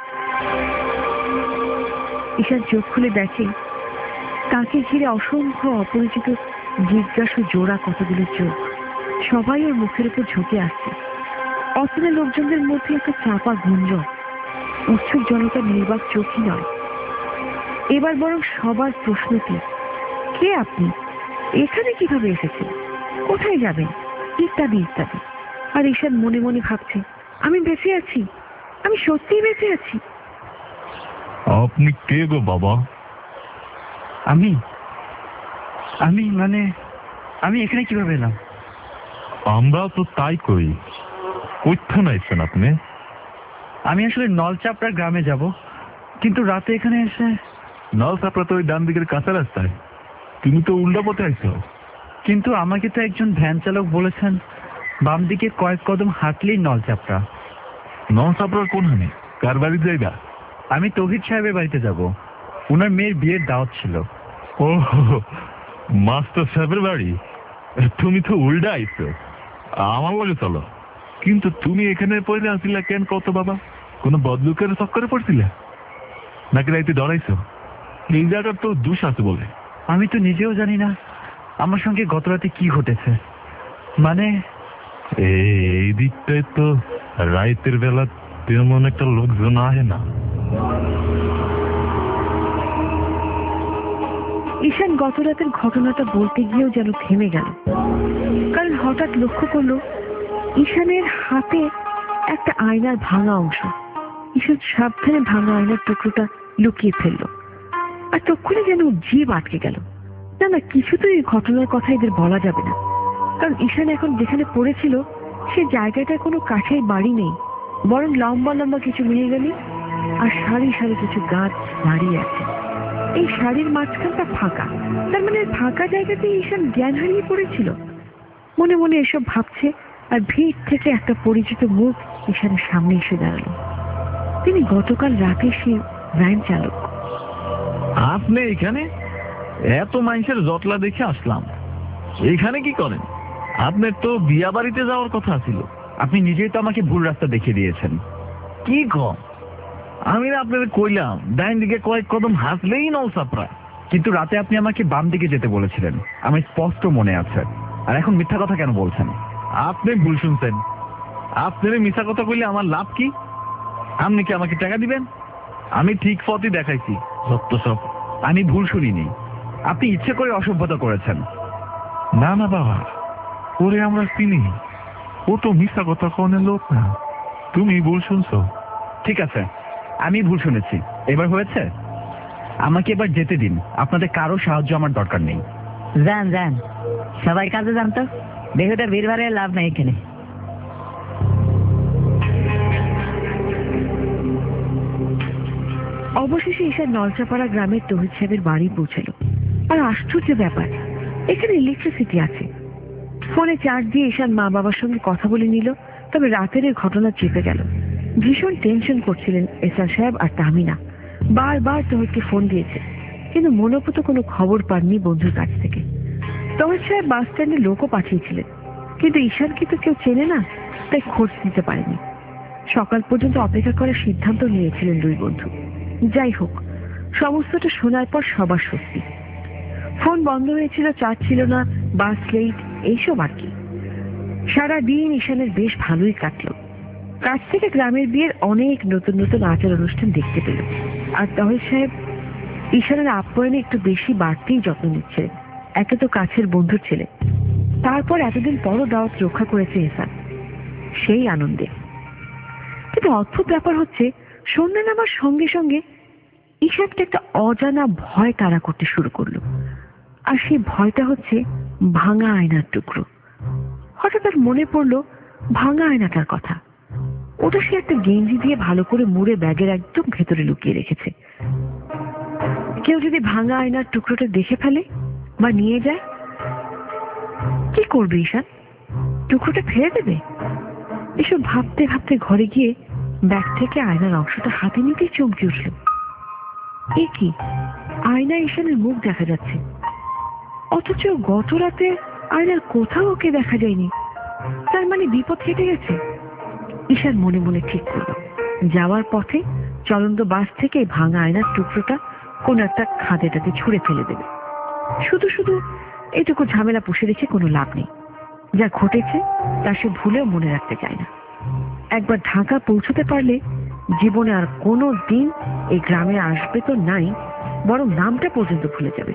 ঈশান চোখ খুলে দেখে তাকে ঘিরে অসংখ্য অপরিচিত জিজ্ঞাসু জোড়া কতগুলো চোখ, সবাই ওর মুখের উপর ঝুঁকে আসছে। অচেনা লোকজনদের মধ্যে একটা চাপা গুঞ্জন, উৎসুক জনতার নির্বাক চোখই নয়, এবার বরং সবার প্রশ্ন কে আপনি, এখানে কিভাবে এসেছেন, কোথায় যাবেন, ইত্যাদি ইত্যাদি। আর ঈশান মনে মনে ভাবছে, আমি বেঁচে আছি, আমি সত্যিই বেঁচে আছি। আপনি কে গো বাবা? আমি এখানে কিভাবে এলাম? আমরা তো তাই করি। কোথায় নাইছেন আপনি? আমি আসলে নলচাপড়া গ্রামে যাব, কিন্তু রাতে এখানে এসে। নলচাপড়া তো ওই ডান দিকের কাঁচা রাস্তায়, তুমি তো উল্টা পথে আইছো। কিন্তু আমাকে তো একজন ভ্যান চালক বলেছেন বাম দিকে কয়েক কদম হাঁটলেই নলচাপড়া। নলচাপড়ার কোনখানে, কার বাড়ি যাইবা? আমি তৌহিদ সাহেবের বাড়িতে যাব, ওনার মেয়ের বিয়ের দাওয়াত ছিল। ও মাস্টার সাহেবের বাড়ি? তুমি তো উল্টা আইছো, আমার বলে চলো। কিন্তু তুমি এখানে পড়ে আসিলা কেন কত বাবা? কোন বদলুকের চক্করে পড়ছিলে নাকি রাইতে ডরাইছো? এই জায়গার তো দোষ আছে বলে। আমি তো নিজেও জানি না আমার সঙ্গে গত রাতে কি ঘটেছে। মানে এই দিকটায় তো রাইতের বেলা তেমন একটা লোকজন আহে না। ঈশান গত রাতের ঘটনাটা বলতে গিয়েও যেন থেমে গেল, কারণ হঠাৎ লক্ষ্য করলো ঈশানের হাতে একটা আয়নার ভাঙা অংশ। ঈশান সাবধানে ভাঙা আয়নার টুকরোটা লুকিয়ে ফেললো, আর তক্ষুনি যেন জিভ আটকে গেল। না, কিছুতেই এই ঘটনার কথা এদের বলা যাবে না, কারণ ঈশান এখন যেখানে পড়েছিল সে জায়গাটায় কোনো কাঠের বাড়ি নেই, বরং লম্বা লম্বা কিছু মেয়েগালি আর সারি সারি কিছু গাছ দাঁড়িয়ে আছে। এই শাড়ির মাঝখানটা ফাঁকা, তার মানে ফাঁকা জায়গাতে ঈশান জ্ঞান হারিয়ে পড়েছিল। মনে মনে এসব ভাবছে, আর ভিড় থেকে একটা পরিচিত মুখ ঈশানের সামনে এসে দাঁড়ালো। তিনি গতকাল রাতে সে ভ্যান চালক। আপনি এখানে? এত মানুষের জটলা দেখে আসলাম, এখানে কি করেন? আপনার তো বিয়া বাড়িতে যাওয়ার কথা ছিল। আপনি নিজেই তো আমাকে ভুল রাস্তা দেখিয়ে দিয়েছেন। কি কম? আমি না আপনাদের কইলাম ডাইন দিকে কয়েক কদম হাসলেই নলচাপড়া। কিন্তু রাতে আপনি আমাকে বাম দিকে যেতে বলেছিলেন, আমার স্পষ্ট মনে আছে। আর এখন মিথ্যা কথা কেন বলছেন? আপনি ভুল শুনছেন। আপনার মিথ্যা কথা কইলে আমার লাভ কি? আপনি কি আমাকে টাকা দিবেন? আমি ঠিক পথই দেখাইছি। সত্য সব। আমি ভুল শুনিনি। আপনি ইচ্ছে করে অসভ্যতা করেছেন। না না বাবা, ওরে আমরা চিনি, ও তো মিথ্যা কথা কনের লোক না। তুমি ভুল শুনছো। ঠিক আছে, আমি ভুল শুনেছি। এবার হয়েছে, আমাকে এবার যেতে দিন। আপনাদের কারো সাহায্য আমার দরকার নেই। যান যান, সবাই কাজে যান তো, বেহুদা ভিড় ভাড়ে লাভ নেই এখানে। অবশেষে ঈশান নলচাপাড়া গ্রামের তহিদ সাহেবের বাড়ি পৌঁছালো। আর আশ্চর্য ব্যাপার, এখানে ইলেকট্রিসিটি আছে। ফোনে চার্জ দিয়ে ঈশান মা বাবার সঙ্গে কথা বলে নিল। তবে রাতের এই ঘটনা চেপে গেল। ভীষণ টেনশন করছিলেন এসআর সাহেব আর তাহমিনা। বারবার তহিদকে ফোন দিয়েছে, কিন্তু মনোপুত কোনো খবর পাননি বন্ধুর কাছ থেকে। তহিদ সাহেব বাস স্ট্যান্ডে লোকও পাঠিয়েছিলেন, কিন্তু ঈশানকে তো কেউ চেনে না, তাই খোঁজ নিতে পারেনি। সকাল পর্যন্ত অপেক্ষা করার সিদ্ধান্ত নিয়েছিলেন দুই বন্ধু। যাই হোক, সমস্তটা শোনার পর সবার স্বস্তি। ফোন বন্ধ হয়েছিল, চার্জ ছিল না, বাস লেট, এইসব আর কি। সারাদিন ঈশানের বেশ ভালোই কাটলো। কাছ থেকে গ্রামের বিয়ের অনেক নতুন নতুন আচার অনুষ্ঠান দেখতে পেল। আর তহিদ সাহেব ঈশানের আপ্যায়নে একটু বেশি বাড়তেই যত্ন নিচ্ছিলেন। একে তো কাছের বন্ধুর ছেলে, তারপর এতদিন পরও দাওয়াত রক্ষা করেছে ঈশান, সেই আনন্দে। কিন্তু অদ্ভুত ব্যাপার হচ্ছে, সন্ধ্যা নামার সঙ্গে সঙ্গে ঈশানকে একটা অজানা ভয় তাড়া করতে শুরু করলো। আর সেই ভয়টা হচ্ছে ভাঙা আয়নার টুকরো। হঠাৎ তার মনে পড়লো ভাঙা আয়নাটার কথা। ওটা সে একটা গেঞ্জি দিয়ে ভালো করে মুড়ে ব্যাগের একদম ভেতরে লুকিয়ে রেখেছে। কেউ যদি ভাঙা আয়নার টুকরোটা দেখে ফেলে বা নিয়ে যায়, কি করবে ঈশান? টুকরোটা ফেলে দেবে? এসব ভাবতে ভাবতে ঘরে গিয়ে ব্যাগ থেকে আয়নার অংশটা হাতে নিতেই চমকে উঠল। এ কি, আয়নায় ঈশানের মুখ দেখা যাচ্ছে, অথচ গত রাতে আয়নার কোথাও ওকে দেখা যায়নি। তার মানে বিপদ কেটে গেছে। ঈশান মনে মনে ঠিক করল, যাওয়ার পথে চলন্ত বাস থেকে ভাঙা আয়নার টুকরোটা কোন একটা খাদেটাতে ছুঁড়ে ফেলে দেবে। শুধু শুধু এটুকু ঝামেলা পুষে রেখে কোনো লাভ নেই। যা ঘটেছে তা সে ভুলেও মনে রাখতে চায় না। একবার ঢাকা পৌঁছতে পারলে জীবনে আর কোনো দিন এই গ্রামে আসবে তো নাই, বরং নামটা পর্যন্ত ভুলে যাবে।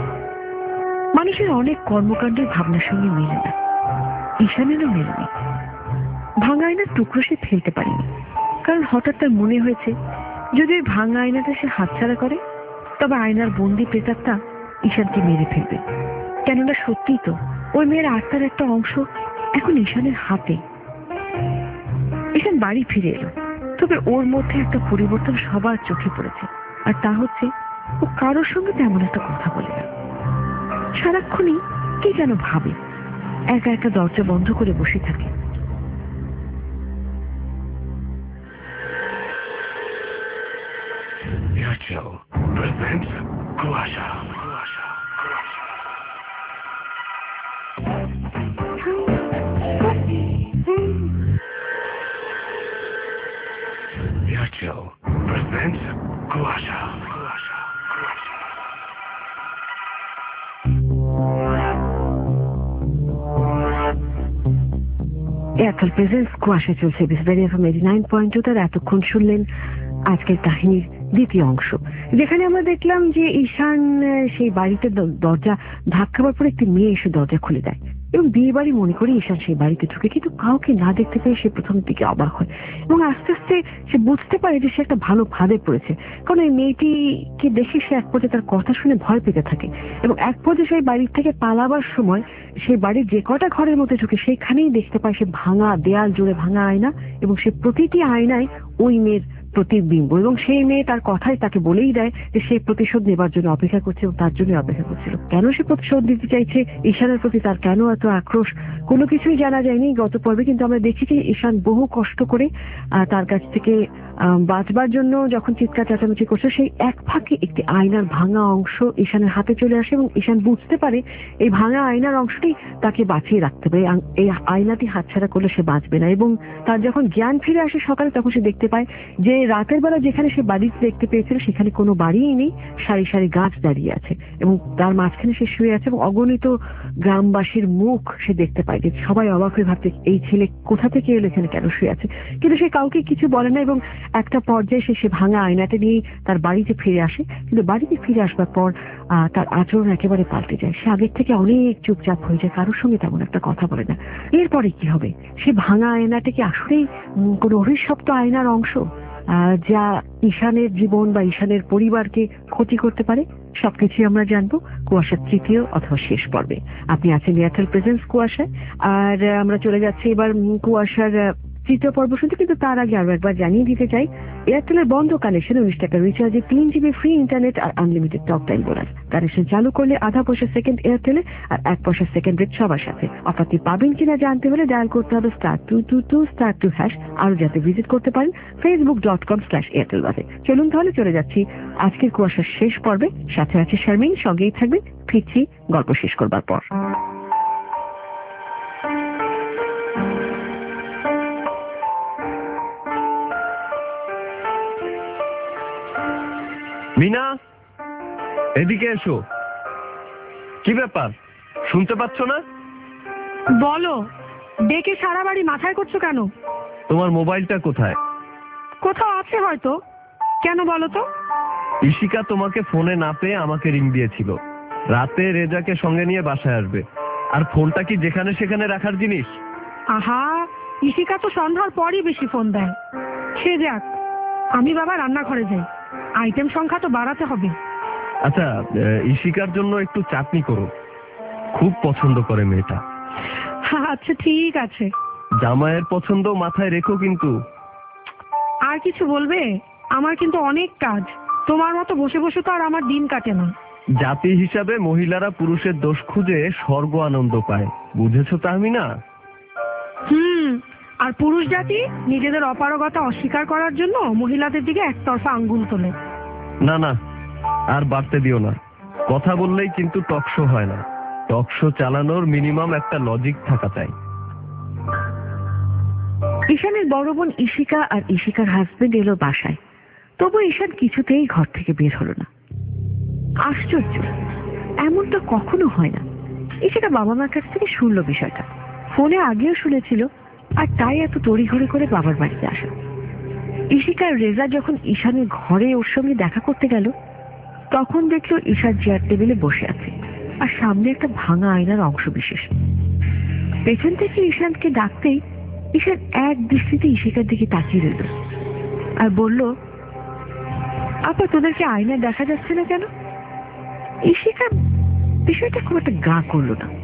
মানুষের অনেক কর্মকাণ্ডের ভাবনার সঙ্গে মেলে না, ঈশানেরও মেলেনি। ভাঙা আয়নার টুকরো সে ফেলতে পারেনি, কারণ হঠাৎ তার মনে হয়েছে যদি ওই ভাঙা আয়নাটা সে হাতছাড়া করে, তবে আয়নার বন্দি প্রেতাত্মা ঈশানকে মেরে ফেলবে। কেননা সত্যিই তো ওই মেয়ের আত্মার একটা অংশ এখন ঈশানের হাতে। ঈশান বাড়ি ফিরে এলো, তবে ওর মধ্যে একটা পরিবর্তন সবার চোখে পড়েছে। আর তা হচ্ছে, ও কারোর সঙ্গে তেমন একটা কথা বলে না। সারাক্ষণই কে যেন ভাবে, একা একা দরজা বন্ধ করে বসে থাকে। এয়ারটেল প্রেজেন্স কুয়াশা চলছে বিসবেরি এফএম 89.2। তার এতক্ষণ শুনলেন আজকের কাহিনীর দ্বিতীয় অংশ, যেখানে আমরা দেখলাম যে ঈশান সেই বাড়িতে দরজা ধাক্কাবার পরে একটি মেয়ে এসে দরজা খুলে দেয় এবং বিয়ে বাড়ি মনে করে ঈশান সেই বাড়িতে ঢুকে, কিন্তু কাউকে না দেখতে পেয়ে সে প্রথম দিকে অবাক হয় এবং আস্তে আস্তে সে বুঝতে পারে যে সে একটা ভালো ফাঁদে পড়েছে। কারণ এই মেয়েটিকে দেখে সে এক পর্যায়ে তার কথা শুনে ভয় পেতে থাকে এবং এক পর্যায়ে সেই বাড়ির থেকে পালাবার সময় সেই বাড়ির যে কটা ঘরের মধ্যে ঢুকে সেইখানেই দেখতে পায় সে ভাঙা দেয়াল জুড়ে ভাঙা আয়না এবং সে প্রতিটি আয়নায় ওই মেয়ের প্রতিবিম্ব, এবং সেই মেয়ে তার কথাই তাকে বলেই দেয় যে সে প্রতিশোধ নেবার জন্য অপেক্ষা করছে এবং তার জন্য অপেক্ষা করছিল। কেন সে প্রতিশোধ দিতে চাইছে, ঈশানের প্রতি তার কেন এত আক্রোশ, কোনো কিছুই জানা যায়নি গত পর্বে। কিন্তু আমরা দেখি যে ঈশান বহু কষ্ট করে তার কাছ থেকে বাঁচবার জন্য যখন চিৎকার চেঁচামেচি করছে, সেই এক ফাঁকে একটি আয়নার ভাঙা অংশ ঈশানের হাতে চলে আসে এবং ঈশান বুঝতে পারে এই ভাঙা আয়নার অংশটি তাকে বাঁচিয়ে রাখতে পারে। এই আয়নাটি হাতছাড়া করলে সে বাঁচবে না। এবং তার যখন জ্ঞান ফিরে আসে সকালে, তখন সে দেখতে পায় যে রাতের বেলা যেখানে সে বাড়িতে দেখতে পেয়েছিল সেখানে কোনো বাড়িই নেই, সারি সারি গাছ দাঁড়িয়ে আছে এবং তার মাঝখানে সে শুয়ে আছে এবং অগণিত গ্রামবাসীর মুখ সে দেখতে পায়। যে সবাই অবাক হয়ে ভাবছে এই ছেলে কোথা থেকে এলো, এখানে কেন শুয়ে আছে, কিন্তু সে কাউকে কিছু বলে না এবং একটা পর্যায়ে সে ভাঙা আয়নাটা নিয়ে তার বাড়িতে ফিরে আসে। কিন্তু বাড়িতে ফিরে আসবার পর তার আচরণ একেবারে পাল্টে যায়। সে আগের থেকে অনেক চুপচাপ হয়ে যায়, কারোর সঙ্গে তেমন একটা কথা বলে না। এরপরে কি হবে? সে ভাঙা আয়নাটা কি আসলেই কোনো অভিশপ্ত আয়নার অংশ যা ঈশানের জীবন বা ঈশানের পরিবারকে ক্ষতি করতে পারে? সবকিছুই আমরা জানবো কুয়াশার তৃতীয় অথবা শেষ পর্বে। আপনি আছেন এয়ারটেল প্রেজেন্স কুয়াশায়, আর আমরা চলে যাচ্ছি এবার কুয়াশার তৃতীয় পর্ব শুনতে। কিন্তু তার আগে আরো একবার জানিয়ে দিতে চাই, এয়ারটেলের বন্ধ কানেকশন 19 টাকা রিচার্জে 3 GB ফ্রি ইন্টারনেট আর unlimited talk time bonus. Connection চালু করলে আধা পয়সা সেকেন্ড এয়ারটেলে আর 1 পয়সা সেকেন্ড রেট সবার সাথে। অফারটি পাবেন কিনা জানতে হলে ডায়াল করতে হবে *222*2#। আরো যাতে ভিজিট করতে পারেন facebook.com/airtelbaze। চলুন তাহলে চলে যাচ্ছি আজকের কুয়াশার শেষ পর্বে। সাথে আছে শারমিন, সঙ্গেই থাকবেন। ফিরছি গল্প শেষ করবার পর। মিনা, এদিকে এসো। কি ব্যাপার, শুনতে পাচ্ছ না? বলো, ডেকে সারা বাড়ি মাথায় করছো কেন? তোমার মোবাইলটা কোথায়? কোথাও আছে হয়তো। কেন বলো তো? ঈশিকা তোমাকে ফোনে না পেয়ে আমাকে রিং দিয়েছিল। রাতে রেজাকে সঙ্গে নিয়ে বাসায় আসবে। আর ফোনটা কি যেখানে সেখানে রাখার জিনিস? আহা, ঈশিকা তো সন্ধ্যার পরই বেশি ফোন দেয়। সে যাক, আমি বাবা রান্নাঘরে যাই, আইটেম সংখ্যা তো বাড়াতে হবে। আচ্ছা, ঈশিকার জন্য একটু চাটনি করো, খুব পছন্দ করে মেয়েটা। আচ্ছা ঠিক আছে। জামাইয়ের পছন্দ মাথায় রেখো কিন্তু। আর কিছু বলবে? আমার কিন্তু অনেক কাজ, তোমার মতো বসে বসে তো আর আমার দিন কাটে না। জাতি হিসাবে মহিলারা পুরুষের দোষ খুঁজে স্বর্গ আনন্দ পায়, বুঝেছো তাহমিনা? আর পুরুষ জাতি নিজেদের অপারগতা অস্বীকার করার জন্য মহিলাদের দিকে একতরফা আঙ্গুল তোলে। না না, আর বাড়তে দিও না। কথা বললেই কিন্তু টকশো হয় না। টকশো চালানোর মিনিমাম একটা লজিক থাকা চাই। ঈশানের বড় বোন ঈশিকা আর ঈশিকার হাজবেন্ড এলো বাসায়, তবু ঈশান কিছুতেই ঘর থেকে বের হলো না। আশ্চর্য, এমনটা কখনো হয় না। ঈশিকা বাবা মার কাছ থেকে শুনলো বিষয়টা, ফোনে আগেও শুনেছিল, আর তাই এত তড়িঘড়ি করে বাবার বাড়িতে আসা। ঈশিকার রেজা যখন ঈশানের ঘরে ওর সঙ্গে দেখা করতে গেল, তখন দেখলো ঈশান চেয়ার টেবিলে বসে আছে আর সামনে একটা ভাঙা আয়নার অংশ বিশেষ। পেছন থেকে ঈশানকে ডাকতেই ঈশান এক দৃষ্টিতে ঈশিকার দিকে তাকিয়ে রইল আর বলল, আপা তোদেরকে আয়নায় দেখা যাচ্ছে না কেন? ঈশিকা বিষয়টা খুব একটা গা করলো না।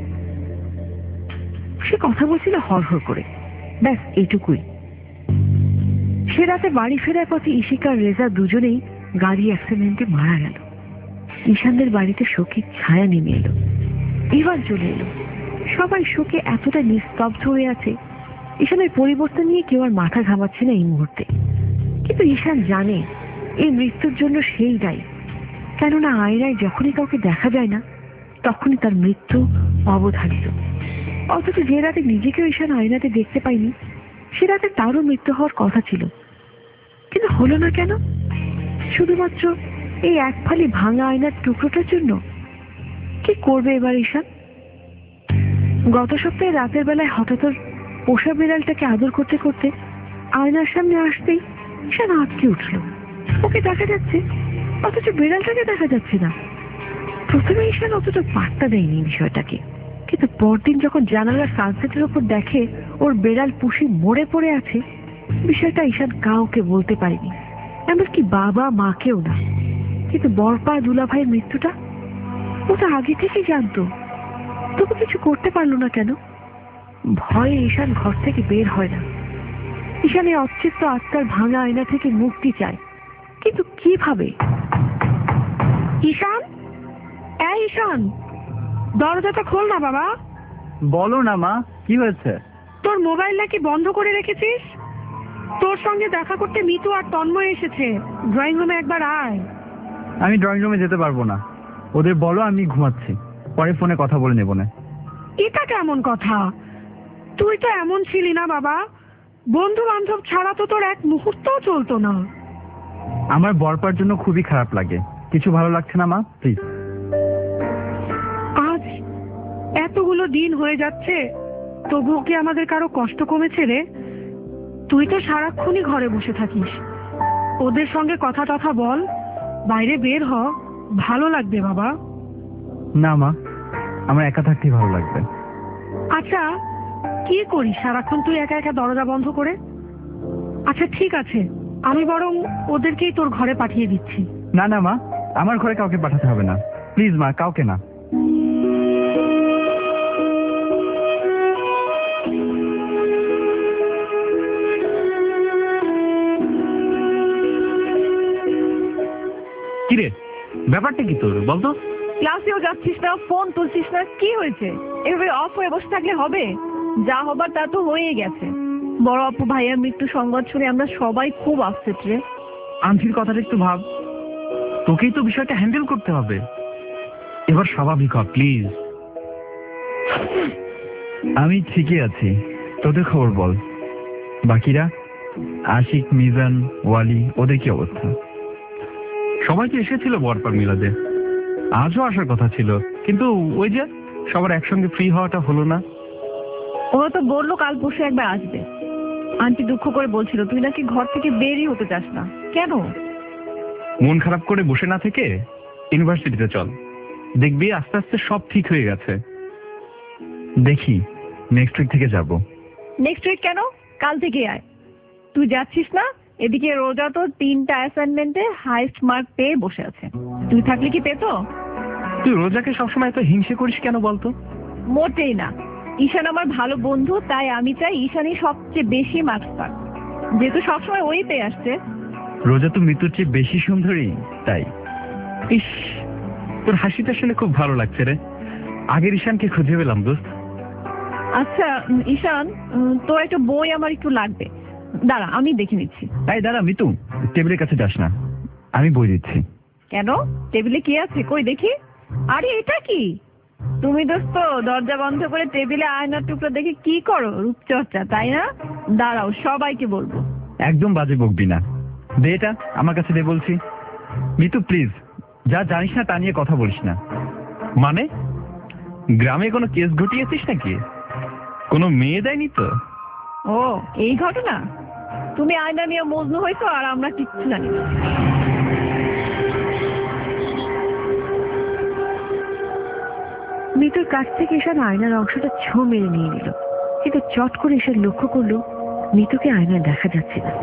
সে কথা বলছিল হড়হড় করে, ব্যাস এইটুকুই। সে রাতে বাড়ি ফেরার পথে ঈশিকা আর রেজা দুজনেই গাড়ি অ্যাক্সিডেন্টে মারা গেল। ঈশানদের বাড়িতে শোকের ছায়া নেমে এলো। ইভান চলে এলো। সবাই শোকে এতটা নিস্তব্ধ হয়ে আছে, ঈশানের পরিবর্তন নিয়ে কেউ আর মাথা ঘামাচ্ছে না এই মুহূর্তে। কিন্তু ঈশান জানে এই মৃত্যুর জন্য সেই দায়ী, কেননা আয়নায় যখনই কাউকে দেখা যায় না তখনই তার মৃত্যু অবধারিত। অথচ যে রাতে নিজেকেও ঈশান আয়নাতে দেখতে পাইনি, সে রাতে তারও মৃত্যু হওয়ার কথা ছিল, কিন্তু হলো না কেন? শুধুমাত্র এই এক ফালি ভাঙা আয়নার টুকরোটার জন্য? কি করবে এবার ঈশান? গত সপ্তাহে রাতের বেলায় হঠাৎ ওর পোষা বিড়ালটাকে আদর করতে করতে আয়নার সামনে আসতেই ঈশান আটকে উঠল। ওকে দেখা যাচ্ছে, অথচ বিড়ালটাকে দেখা যাচ্ছে না। প্রথমে ঈশান অতটা পাত্তা দেয়নি বিষয়টাকে, কিন্তু পরদিন যখন জানালার সানসেটের উপর দেখে ওর বেড়াল পুষি মরে পড়ে আছে, বিষয়টা ঈশান কাউকে বলতে পারেনি, এমনকি বাবা মাকেও না। কিন্তু বরপা দুলাভাইয়ের মৃত্যুটা ও তো আগে থেকেই জানতো, তবু কিছু করতে পারলো না কেন? ভয়ে ঈশান ঘর থেকে বের হয় না। ঈশান এই অচ্ছিষ্ট আত্মার ভাঙা আয়না থেকে মুক্তি চায়, কিন্তু কিভাবে? ঈশান, এই ঈশান, দরজাটা খোল না বাবা। বলো না মা, কি হয়েছে? তোর মোবাইল নাকি বন্ধ করে রেখেছিস? তোর সঙ্গে দেখা করতে মিতু আর তন্ময় এসেছে, ড্রয়িং রুমে একবার আয়। আমি ড্রয়িং রুমে যেতে পারবো না, ওদের বলো আমি ঘুমাচ্ছি, পরে ফোনে কথা বলে নেবো না। এটা কেমন কথা? তুই তো এমন ছিলি না বাবা, বন্ধু বান্ধব ছাড়া তো তোর এক মুহূর্তও চলতো না। আমার বরপার জন্য খুবই খারাপ লাগে। কিছু ভালো লাগছে না মা, প্লিজ। আজ এতগুলো দিন হয়ে যাচ্ছে, তবুও কি আমাদের কারো কষ্ট কমেছে রে? তুই তো সারাক্ষণই ঘরে বসে থাকিস। ওদের সঙ্গে কথা টথা বল, বাইরে বের হ, ভালো লাগবে বাবা। না মা, আমার একা থাকতেই ভালো লাগবে। আচ্ছা, কি করিস সারাক্ষণ তুই একা একা দরজা বন্ধ করে? আচ্ছা ঠিক আছে, আমি বরং ওদেরকেই তোর ঘরে পাঠিয়ে দিচ্ছি। না না মা, আমার ঘরে কাউকে পাঠাতে হবে না, প্লিজ মা, কাউকে না। কিরে, ব্যাপারটা কি তোর বলতো? ক্লাসেও যাচ্ছিস না, ফোন তুলছিস না, কি হয়েছে? এভাবে অফ হয়ে বসে থাকলে হবে? যা হবার তা তো হয়ে গেছে। বড় আপু ভাইয়ার মৃত্যু সংবাদ শুনে আমরা সবাই খুব আপসেট রে। আন্টির কথাটা একটু ভাব, তোকেই তো বিষয়টা হ্যান্ডেল করতে হবে। এবার স্বাভাবিক হ প্লিজ। আমি ঠিকই আছি, তোদের খবর বল। বাকিরা, আশিক, মিজান, ওয়ালি, ওদের কি অবস্থা? সবাই তো এসেছিল বরপার মিলাদে, আজও আসার কথা ছিল, কিন্তু ওই যে সবার একসঙ্গে ফ্রি হওয়াটা হলো না। ওরা তো বললো কাল পরশু একবার আসবে। আন্টি দুঃখ করে বলছিল তুই নাকি ঘর থেকে বেরই হতে চাস না, কেন? মন খারাপ করে বসে না থেকে ইউনিভার্সিটিতে চল, দেখবি আস্তে আস্তে সব ঠিক হয়ে গেছে। দেখি, নেক্সট উইক থেকে যাব। নেক্সট উইক কেন? কাল থেকে আয়। তুই যাচ্ছিস না? এদিকে রোজা তো 3টা অ্যাসাইনমেন্টে হাইস্ট মার্ক পেয়ে বসে আছে, তুই থাকলে কি পেতো? তুই রোজাকে সবসময় এত হিংসে করিস কেন বলতো? মোটেই না, ঈশান আমার ভালো বন্ধু, তাই আমি চাই ঈশানই সবচেয়ে বেশি মার্কস পাক, যেহেতু সবসময় ওই পেয়ে আসছে। রোজা তো মৃত্যুর চেয়ে বেশি সুন্দরী, তাই। ইস, তোর হাসিটা শুনে খুব ভালো লাগছে রে। আগের ঈশানকে খুঁজে পেলাম দোস্ত। আচ্ছা ঈশান, তোর একটা বই আমার একটু লাগবে, দাঁড়া আমি দেখে নিচ্ছি। তাই দাঁড়া মিতু, টেবিলের কাছে যাস না, আমি বই দিচ্ছি। কেন? টেবিলে কি আছে কই দেখি? আরে এটা কি? তুমি দোস্ত দরজা বন্ধ করে টেবিলে আয়নার টুকরো দেখে কি করো? রূপচর্চা, তাই না? দাঁড়াও, সবাইকে বলবো। একদম বাজে বকবি না, দে এটা আমার কাছে দে বলছি। মিতু প্লিজ, যা জানিস না তা নিয়ে কথা বলিস না। মানে গ্রামে কোনো কেস ঘটিয়েছিস নাকি? কোনো মেয়ে দেয়নি তো? ও এই ঘটনা? তুমি আয়না নিয়ে মজনু হয়েছো আর আমরা কিচ্ছু জানি না। মিতুর কাছ থেকে ঈশান আয়নার অংশটা ছো মেরে নিয়ে নিল, কিন্তু চট করে ঈশান লক্ষ্য করলো মিতুকে আয়নায় দেখা যাচ্ছে না।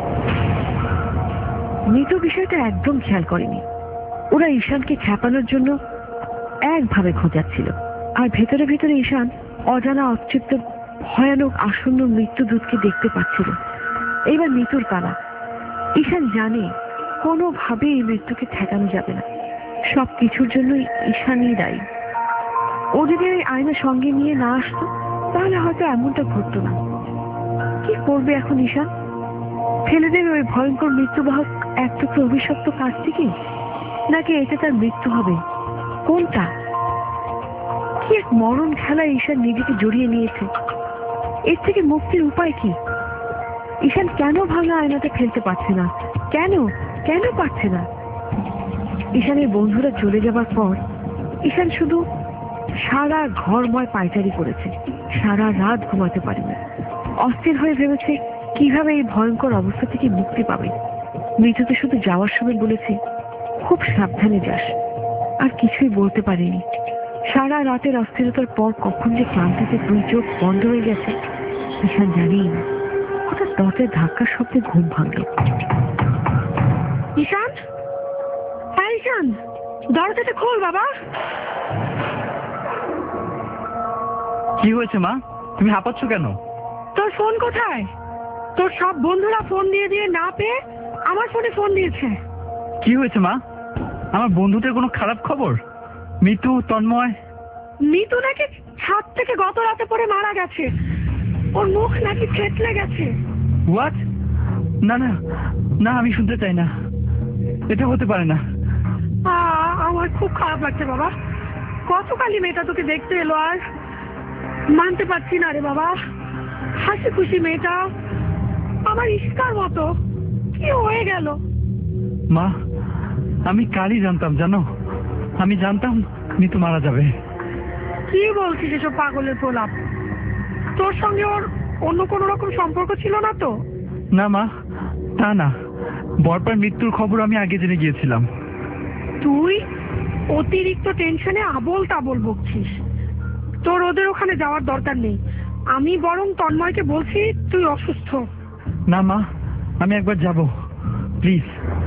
মিতু বিষয়টা একদম খেয়াল করেনি। ওরা ঈশানকে খ্যাপানোর জন্য একভাবে খোঁজাচ্ছিল, আর ভেতরে ভেতরে ঈশান অজানা অতৃপ্ত ভয়ানক আসন্ন মৃত্যুদূতকে দেখতে পাচ্ছিল। এইবার মিতুর পালা। ঈশান জানে কোনোভাবে এই মৃত্যুকে ঠেকানো যাবে না, সব কিছুর জন্যই ঈশানই দায়ী। ও যদি ওই আয়না সঙ্গে নিয়ে না আসতো তাহলে হয়তো এমনটা ঘটতো না। কি করবে এখন ঈশান? ফেলে দেবে ওই ভয়ঙ্কর মৃত্যুবাহক এক টুকরো অভিশপ্ত কাজ থেকে, নাকি এতে তার মৃত্যু হবে? কোনটা? কি এক মরণ খেলায় ঈশান নিজেকে জড়িয়ে নিয়েছে। এর থেকে মুক্তির উপায় কি? ঈশান কেন ভাঙা আয়নাটা ফেলতে পারছে না? কেন কেন পারছে না? ঈশানের বন্ধুরা চলে যাবার পর ঈশান শুধু সারা ঘরময় পায়চারি করেছে, সারা রাত ঘুমাতে পারেনি। অস্থির হয়ে ভেবেছে কিভাবে এই ভয়ঙ্কর অবস্থা থেকে মুক্তি পাবে। মৃত্যুতে শুধু যাওয়ার সময় বলেছে খুব সাবধানে যাস, আর কিছুই বলতে পারেনি। সারা রাতের অস্থিরতার পর কখন যে ক্লান্তিতে দুই চোখ বন্ধ হয়ে গেছে ঈশান জানেই না। হঠাৎ দরজার ধাক্কার শব্দে ঘুম ভাঙল। ঈশান, হ্যাঁ ঈশান, দরজাটা খোল বাবা। কি হয়েছে মা, তুমি হাঁপাচ্ছ কেন? তোর ফোন কোথায়? তোর সব বন্ধুরা ফোন দিয়ে দিয়ে না পেয়ে আমার ফোনে ফোন দিয়েছে। কি হয়েছে মা? আমার বন্ধুদের কোনো খারাপ খবর? মিতু, তন্ময়? মিতু নাকি ছাদ থেকে গত রাতে পড়ে মারা গেছে, ওর মুখ নাকি থেতলে গেছে। হোয়াট? না না না, আমি শুনতে চাই না, এটা হতে পারে না। আমার খুব খারাপ লাগছে বাবা। গতকালই মেয়েটা তোকে দেখতে এলো, আর মানতে পারছি না রে বাবা। হাসি খুশি মেয়েটা, আমার ইস্কার মতো কি হয়ে গেল? মা, আমি কালই জানতাম, জানো, আমি জানতাম মিতু মারা যাবে। কি বলছিস এসব পাগলের প্রলাপ? তোর সঙ্গে ওর অন্য কোনো রকম সম্পর্ক ছিল না তো? না মা, তা না, বরপার মৃত্যুর খবর আমি আগে জেনে গিয়েছিলাম। তুই অতিরিক্ত টেনশনে আবল তাবল বকছিস। তোর ওদের ওখানে যাওয়ার দরকার নেই। আমি বরং তন্ময়কে বলছি তুই অসুস্থ। না মা, আমি একবার যাব, প্লিজ।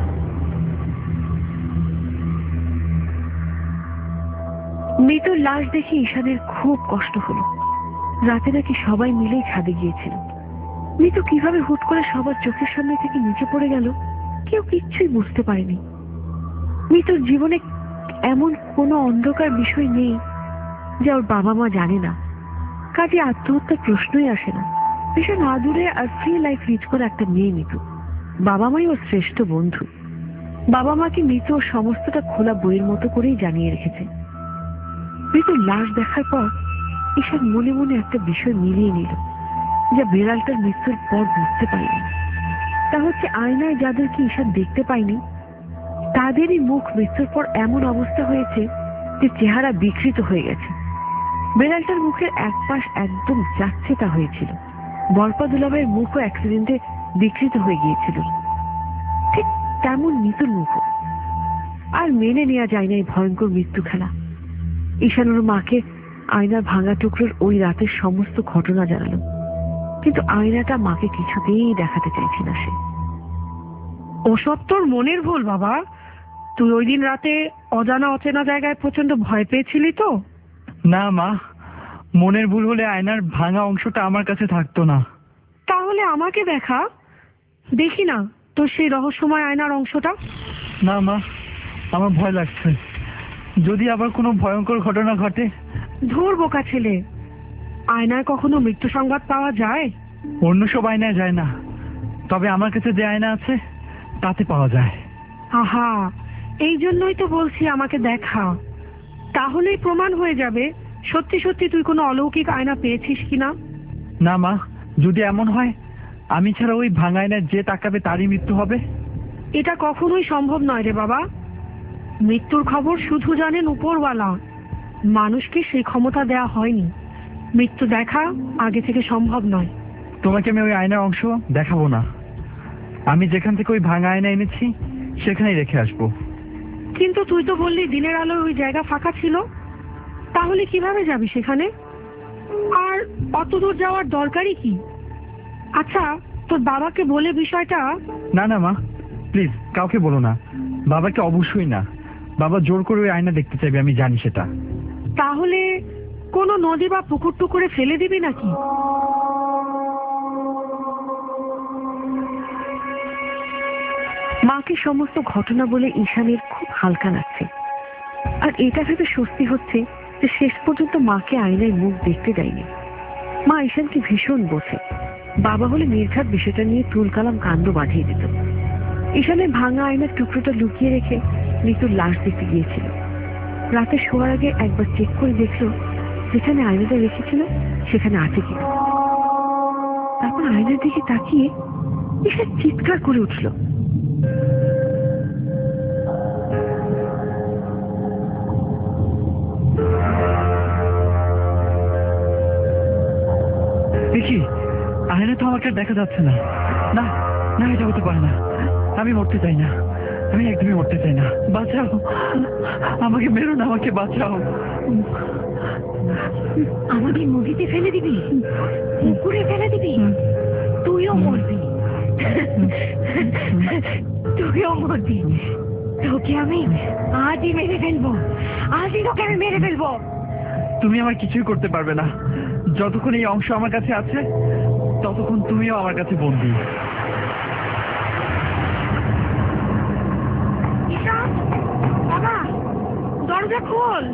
মৃত্যুর লাশ দেখে ঈশানের খুব কষ্ট হলো। রাতে নাকি সবাই মিলেই ছাদে গিয়েছিল। মৃত্যু কিভাবে হুট করে সবার চোখের সামনে থেকে নিচে পড়ে গেল কেউ কিচ্ছুই বুঝতে পারেনি। মৃত্যুর জীবনে এমন কোনো অন্ধকার বিষয় নেই যা ওর বাবা মা জানে না। কাজে আত্মহত্যার প্রশ্নই আসে না। ভীষণ আদুরে আর ফ্রি লাইফ লিড করে একটা মেয়ে মৃত্যু। বাবা মাই ওর শ্রেষ্ঠ বন্ধু। বাবা মাকে মৃত্যু ওর সমস্তটা খোলা বইয়ের মতো করেই জানিয়ে রেখেছে। মৃত্যুর লাশ দেখার পর ঈশান মনে মনে একটা বিষয় মিলিয়ে নিল, যা বিড়ালটার মৃত্যুর পর বুঝতে পারেনি। তা হচ্ছে আয়নায় যাদেরকে ঈশান দেখতে পায়নি তাদেরই মুখ মৃত্যুর পর এমন অবস্থা হয়েছে যে চেহারা বিকৃত হয়ে গেছে। বিড়ালটার মুখের এক পাশ একদম যাচ্ছে তা হয়েছিল। বরপা দুলাভাইয়ের মুখও অ্যাক্সিডেন্টে বিকৃত হয়ে গিয়েছিল, ঠিক তেমন মৃত্যুর মুখও। আর মেনে নেওয়া যায় না এই ভয়ঙ্কর মৃত্যু খেলা। ঈশান ওর মাকে আয়নার ভাঙা টুকরোর ওই রাতের সমস্ত ঘটনা জানালো, কিন্তু আয়নাটা মাকে কিছুতেই দেখাতে চাইছে না সে। ওসব তোর মনের ভুল বাবা। তুই ওই দিন রাতে অজানা অচেনা জায়গায় প্রচন্ড ভয় পেয়েছিলি তো? না মা, মনের ভুল হলে আয়নার ভাঙা অংশটা আমার কাছে থাকতো না। তাহলে আমাকে দেখা, দেখি না তোর সেই রহস্যময় আয়নার অংশটা। না মা, আমার ভয় লাগছে। যদি আবার কোনো ভয়ঙ্কর ঘটনা ঘটে। ধুর বোকা ছেলে, আয়নায় কখনো মৃত্যু সংবাদ পাওয়া যায়? অন্য সব আয়নায় যায় না, তবে আমার কাছে যে আয়না আছে তাতে পাওয়া যায়। আহা, এই জন্যই তো বলছি আমাকে দেখা। তাহলেই প্রমাণ হয়ে যাবে সত্যি সত্যি তুই কোনো অলৌকিক আয়না পেয়েছিস কিনা। না মা, যদি এমন হয় আমি ছাড়া ওই ভাঙা আয়নায় যে তাকাবে তারই মৃত্যু হবে। এটা কখনোই সম্ভব নয় রে বাবা। মৃত্যুর খবর শুধু জানেন উপরওয়ালা, মানুষকে সেই ক্ষমতা দেয়া হয়নি। মৃত্যু দেখা আগে থেকে সম্ভব নয়। তোমাকে আমি ওই আয়নার অংশ দেখাবো না। আমি যেখান থেকে ওই ভাঙা আয়না এনেছি সেখানেই রেখে আসবো। কিন্তু তুই তো বললি দিনের আলোয় ওই জায়গা ফাঁকা ছিল, তাহলে কিভাবে যাবি সেখানে? আর অত দূর যাওয়ার দরকারই কি? আচ্ছা, তোর বাবাকে বলে বিষয়টা। না না মা, প্লিজ কাউকে বলো না। বাবাকে অবশ্যই না। বাবা জোর করে ওই আয়না দেখতে চাইবে, আমি জানি সেটা। তাহলে কোনো নদী বা পুকুর টুকুরে ফেলে দিবি নাকি? মাকে সমস্ত ঘটনা বলে ঈশানের খুব হালকা লাগছে। আর এটা ভেবে স্বস্তি হচ্ছে যে শেষ পর্যন্ত মাকে আয়নায় মুখ দেখতে দেয়নি। মা ঈশানকে ভীষণ বোঝে। বাবা হলে নির্ঘাত বিষয়টা নিয়ে তুলকালাম কাণ্ড বাঁধিয়ে দিত। ঈশানের ভাঙা আয়নার টুকরোটা লুকিয়ে রেখে মৃত্যুর লাশ দেখতে গিয়েছিল। রাতে শোয়ার আগে একবার চেক করে দেখলো যেখানে আয়নাটা রেখেছিল সেখানে আছে কিনা। তারপর আয়নার দিকে তাকিয়ে ঈশান চিৎকার করে উঠল। দেখি আয়না তো আমাকে দেখা যাচ্ছে না। না না, এটা হতে পারে না। আমি মরতে চাই না, আমি একদমই মরতে চাই না। বাঁচাও, আমাকে মেরো না, আমাকে বাঁচাও। আমাকে নদীতে ফেলে দিবি, পুকুরে ফেলে দিবি, তুইও মরবি, তুইও মরবি। তোকে আমি আজই মেরে ফেলবো, আজই তোকে আমি মেরে ফেলবো। তুমি আমার কিছুই করতে পারবে না। যতক্ষণ এই অংশ আমার কাছে আছে ততক্ষণ তুমিও আমার কাছে বন্দী। বাবা, দরজা খোল।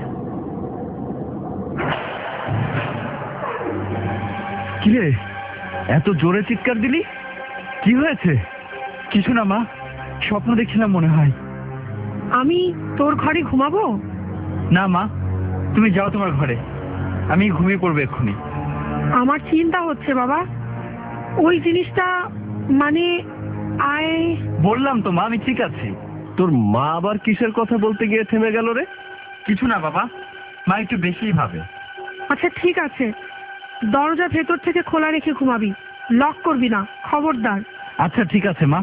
কিরে, এত জোরে চিৎকার দিলি? কি হয়েছে? কিছু না মা, স্বপ্ন দেখছিলাম মনে হয়। আমি তোর ঘরে ঘুমাবো? না মা, তুমি যাও তোমার ঘরে, আমি ঘুমিয়ে পড়বো এক্ষুনি। আমার চিন্তা হচ্ছে বাবা, ওই জিনিসটা মানে বললাম তো মা, আমি ঠিক আছি। তোর মা আবার কিসের কথা বলতে গিয়ে থেমে গেল রে? কিছু না বাবা, মা একটু বেশিই ভাবে। আচ্ছা ঠিক আছে, দরজা ভেতর থেকে খোলা রেখে ঘুমাবি, লক করবি না, খবরদার। আচ্ছা ঠিক আছে মা।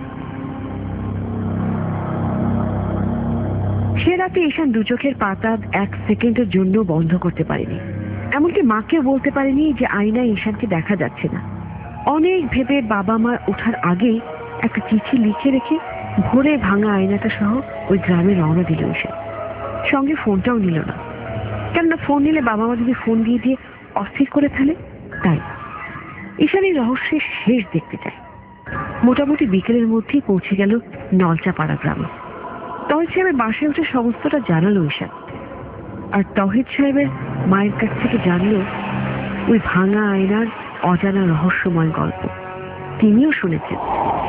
সে রাতে ঈশান দু চোখের পাতা এক সেকেন্ডের জন্য বন্ধ করতে পারেনি। এমনকি মাকেও বলতে পারেনি যে আয়নায় ঈশানকে দেখা যাচ্ছে না। অনেক ভেবে বাবা মা ওঠার আগেই একটা চিঠি লিখে রেখে ভোরে ভাঙা আয়নাটা সহ ওই গ্রামে রওনা দিল ঈশান। সঙ্গে ফোনটাও নিল না, কেননা ফোন নিলে বাবা মা যদি ফোন দিয়ে দিয়ে অস্থির করে ফেলে। তাই ঈশান এই রহস্যের শেষ দেখতে চায়। মোটামুটি বিকেলের মধ্যেই পৌঁছে গেল নলচাপাড়া গ্রামে। তহিদ সাহেবের বাসায় উঠে সমস্তটা জানালো ঈশান। আর তহিদ সাহেবের মায়ের কাছ থেকে জানলো ওই ভাঙা আয়নার অজানা রহস্যময় গল্প। তিনিও শুনেছেন।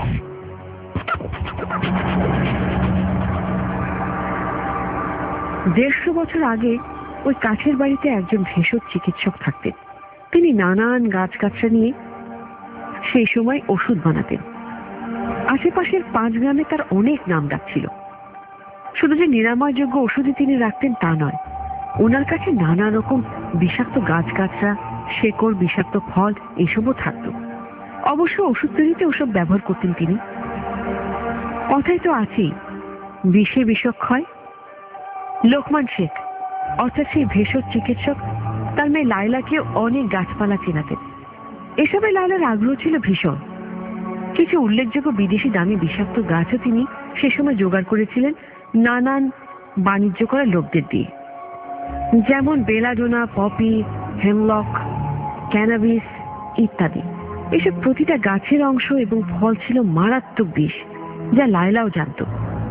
150 বছর আগে ওই কাছের বাড়িতে একজন ভেষজ চিকিৎসক থাকতেন। তিনি নানান গাছগাছরা নিয়ে সেই সময় ওষুধ বানাতেন। আশেপাশের 5 গ্রামে তার অনেক নাম ডাক ছিল। শুধু যে নিরাময়যোগ্য ওষুধই তিনি রাখতেন তা নয়, ওনার কাছে নানা রকম বিষাক্ত গাছগাছরা, শেকড়, বিষাক্ত ফল এসবও থাকত। অবশ্য ওষুধ তৈরিতে ওসব ব্যবহার করতেন তিনি। কথাই তো আছেই, বিষে বিষক্ষয়। লোকমান শেখ অর্থাৎ সেই ভেষজ চিকিৎসক তার মেয়ে লায়লাকে অনেক গাছপালা চেনাতেন। এসবে লায়লার আগ্রহ ছিল ভীষণ। কিছু উল্লেখযোগ্য বিদেশি দামি বিষাক্ত গাছও তিনি সে সময় জোগাড় করেছিলেন নানান বাণিজ্য করা লোকদের দিয়ে, যেমন বেলাডোনা, পপি, হেমলক, ক্যানাবিস ইত্যাদি। এসব প্রতিটা গাছের অংশ এবং ফল ছিল মারাত্মক বিষ, যা লায়লাও জানত।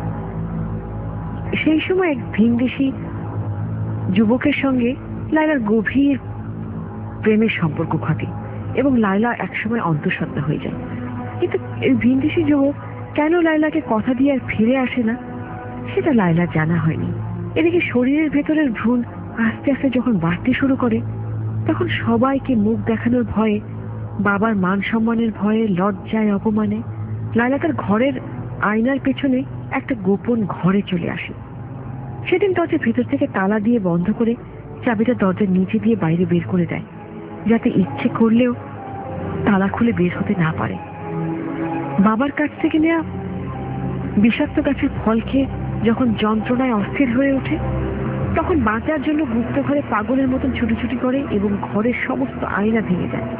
সেই সময় এক ভিনদেশি যুবকের সঙ্গে লায়লার গভীর প্রেমের সম্পর্ক ঘটে এবং লায়লা একসময় অন্তঃসত্ত্বা হয়ে যায়। কিন্তু এই ভিনদেশি যুবক কেন লায়লাকে কথা দিয়ে আর ফিরে আসে না, সেটা লায়লার জানা হয়নি। এদিকে শরীরের ভেতরের ভ্রূণ আস্তে আস্তে যখন বাড়তে শুরু করে, তখন সবাইকে মুখ দেখানোর ভয়ে, বাবার মান সম্মানের ভয়ে, লজ্জায়, অপমানে লায়লা তার ঘরের আয়নার পেছনে একটা গোপন ঘরে চলে আসে। সেদিন দরজা ভেতর থেকে তালা দিয়ে বন্ধ করে চাবিটা দরজার নিচে দিয়ে বাইরে বের করে দেয়, যাতে ইচ্ছে করলেও তালা খুলে বের হতে না পারে। বাবার কাছ থেকে নেওয়া বিষাক্ত গাছের ফল খেয়ে যখন যন্ত্রণায় অস্থির হয়ে ওঠে, তখন বাঁচার জন্য গুপ্ত ঘরে পাগলের মতন ছুটোছুটি করে এবং ঘরের সমস্ত আয়না ভেঙে দেয়।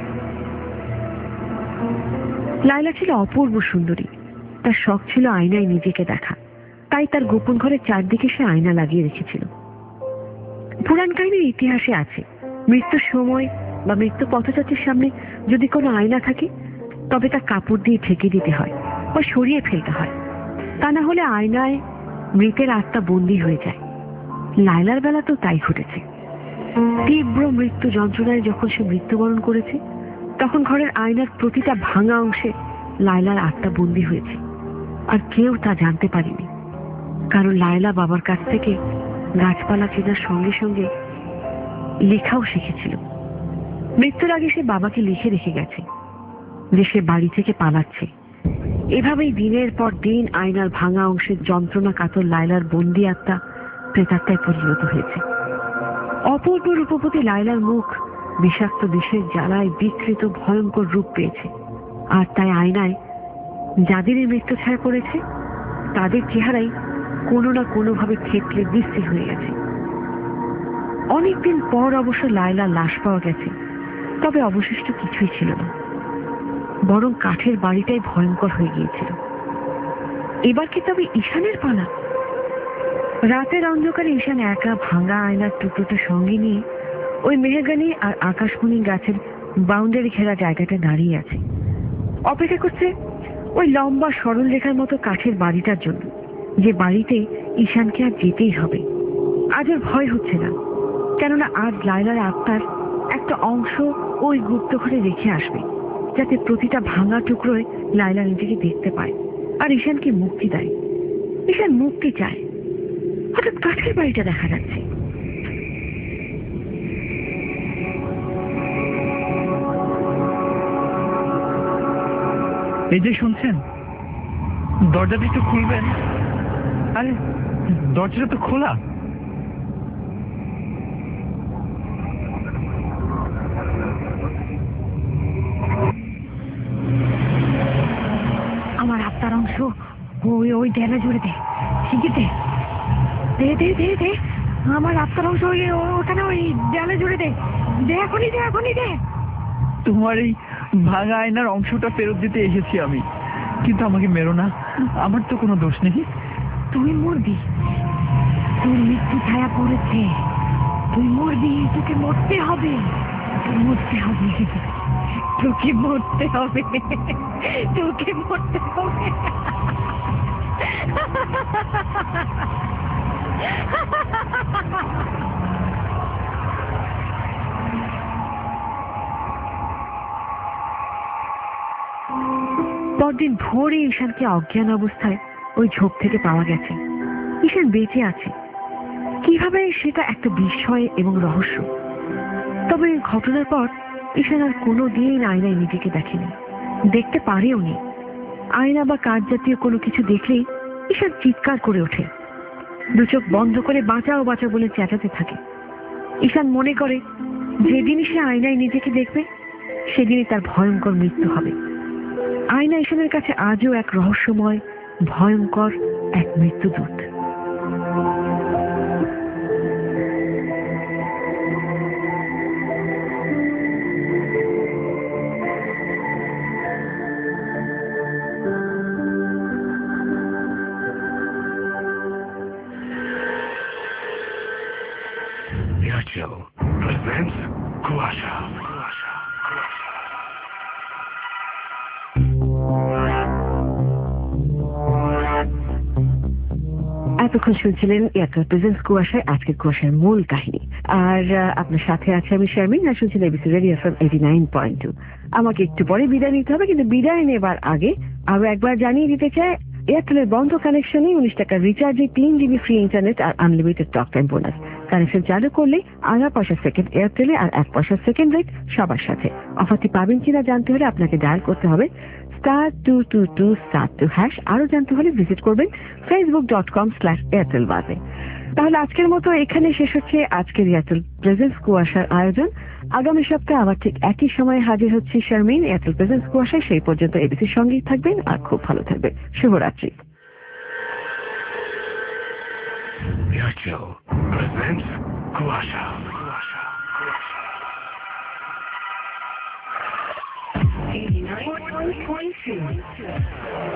লায়লা ছিল অপূর্ব সুন্দরী। তার শখ ছিল আয়নায় নিজেকে দেখা, তাই তার গোপন ঘরের চারদিকে সে আয়না লাগিয়ে রেখেছিল। পুরাণ কাহিনীর ইতিহাসে আছে, মৃত্যুর সময় বা মৃত্যু পথযাত্রীর সামনে যদি কোনো আয়না থাকে, তবে তা কাপড় দিয়ে ঢেকে দিতে হয় বা সরিয়ে ফেলতে হয়, তা না হলে আয়নায় মৃতের আত্মা বন্দী হয়ে যায়। লায়লার বেলা তো তাই ঘটেছে। তীব্র মৃত্যু যন্ত্রণায় যখন সে মৃত্যুবরণ করেছে, তখন ঘরের আয়নার প্রতিটা ভাঙা অংশে লায়লার আত্মা বন্দী হয়েছে, আর কেউ তা জানতে পারেনি। কারণ লায়লা বাবার কাছ থেকে গাছপালা চেনার সঙ্গে সঙ্গে লেখাও শিখেছিল। মৃত্যুর আগে সে বাবাকে লিখে রেখে গেছে যে সে বাড়ি থেকে পালাচ্ছে। এভাবেই দিনের পর দিন আয়নার ভাঙা অংশের যন্ত্রণা কাতর লায়লার বন্দি আত্মা প্রেতাত্মায় পরিণত হয়েছে। অপূর্ব রূপবতী লায়লার মুখ বিষাক্ত বিষের জ্বালায় বিকৃত ভয়ঙ্কর রূপ পেয়েছে, আর তাই আয়নায় যাদেরই মৃত্যু ছায়া পড়েছে, তাদের চেহারাই কোনো না কোনোভাবে থেতলে বিশ্রী হয়ে গেছে। অনেকদিন পর অবশ্য লায়লার লাশ পাওয়া গেছে, তবে অবশিষ্ট কিছুই ছিল না, বরং কাঠের বাড়িটাই ভয়ঙ্কর হয়ে গিয়েছিল। এবার কি তবে ঈশানের পালা? রাতের অন্ধকারে ঈশান একা ভাঙা আয়নার টুকরোটা সঙ্গে নিয়ে ওই মেহগানি আর আকাশমণি গাছের বাউন্ডারি ঘেরা জায়গাটা দাঁড়িয়ে আছে, অপেক্ষা করছে ওই লম্বা সরল রেখার মতো কাঠের বাড়িটার জন্য, যে বাড়িতে ঈশানকে আর যেতেই হবে। আজ আর ভয় হচ্ছে না, কেননা আজ লায়লার আত্মার একটা অংশ ওই গুপ্ত ঘরে রেখে আসবে, যাতে প্রতিটা ভাঙা টুকরোয় লায়লা নিজেকে দেখতে পায় আর ঈশানকে মুক্তি দেয়। ঈশান মুক্তি চায়। হঠাৎ কাঠের বাড়িটা দেখা যাচ্ছে। এই যে শুনছেন, দরজাটা একটু খুলবেন। আরে দরজাটা তো খোলা। আমার আত্মার অংশ ওই ওই দেয়ালে জুড়ে দে, শিগগির দে দে দে দে দে আমার আত্মার অংশ ওই ওখানে ওই দেয়ালে জুড়ে দে, দে এখনই দে, এখনই দে। তোমার এই ভাঙা আয়নার অংশটা ফেরত দিতে এসেছি আমি, কিন্তু আমাকে মেরো না, আমার তো কোনো দোষ নেই। তুই মরবি, তোর মৃত্যু ছায়া পড়েছে, তুই মরবি, তোকে মরতে হবে, মরতে হবে, তোকে মরতে হবে, তোকে মরতে হবে। পরদিন ভোরে ঈশানকে অজ্ঞান অবস্থায় ওই ঝোপ থেকে পাওয়া গেছে। ঈশান বেঁচে আছে কিভাবে সেটা একটা বিস্ময় এবং রহস্য। তবে এই ঘটনার পর ঈশান আর কোনো দিন আয়নায় নিজেকে দেখেনি, দেখতে পারেও নি। আয়না বা কাঁচ জাতীয় কোনো কিছু দেখলেই ঈশান চিৎকার করে ওঠে, দু চোখ বন্ধ করে বাঁচাও বাঁচাও বলে চেঁচাতে থাকে। ঈশান মনে করে যেদিনই সে আয়নায় নিজেকে দেখবে সেদিনই তার ভয়ঙ্কর মৃত্যু হবে। আয়না ঈশানের কাছে আজও এক রহস্যময় ভয়ঙ্কর এক মৃত্যুদূত। Airtel presents Kuasha. এতক্ষণ শুনছিলেন এয়ারটেল প্রেজেন্টস কুয়াশায় আজকের কুয়াশার মূল কাহিনী। আর আপনার সাথে আছে আমি শারমিন, আর শুনছিলেন এবিসি রেডিও এফএম 89.2। আমাকে একটু পরে বিদায় নিতে হবে, কিন্তু বিদায় নেবার আগে আরো একবার জানিয়ে দিতে চাই, এয়ারটেলের বন্ধ কানেকশনে 19 টাকার রিচার্জে 3 GB ফ্রি ইন্টারনেট আর unlimited talk time bonus. Connection চালু করলে আধা পয়সা সেকেন্ড এয়ারটেলে আর 1 পয়সা সেকেন্ড রেট সবার সাথে। অফারটি পাবেন কিনা জানতে হলে আপনাকে ডায়াল করতে হবে *222*2#। আরো জানতে হলে ভিজিট করবেন facebook.com/airtelbaze। তাহলে আজকের মতো এখানে শেষ হচ্ছে আজকের এয়ারটেল প্রেজেন্টস কুয়াশার আয়োজন। আগামী সপ্তাহে আবার ঠিক একই সময়ে হাজির হচ্ছে শারমিন এয়ারটেল প্রেজেন্টস কুয়াশায়। সেই পর্যন্ত এবিসির সঙ্গেই থাকবেন আর খুব ভালো থাকবেন। শুভরাত্রি। Airtel presents Kuasha. 89.2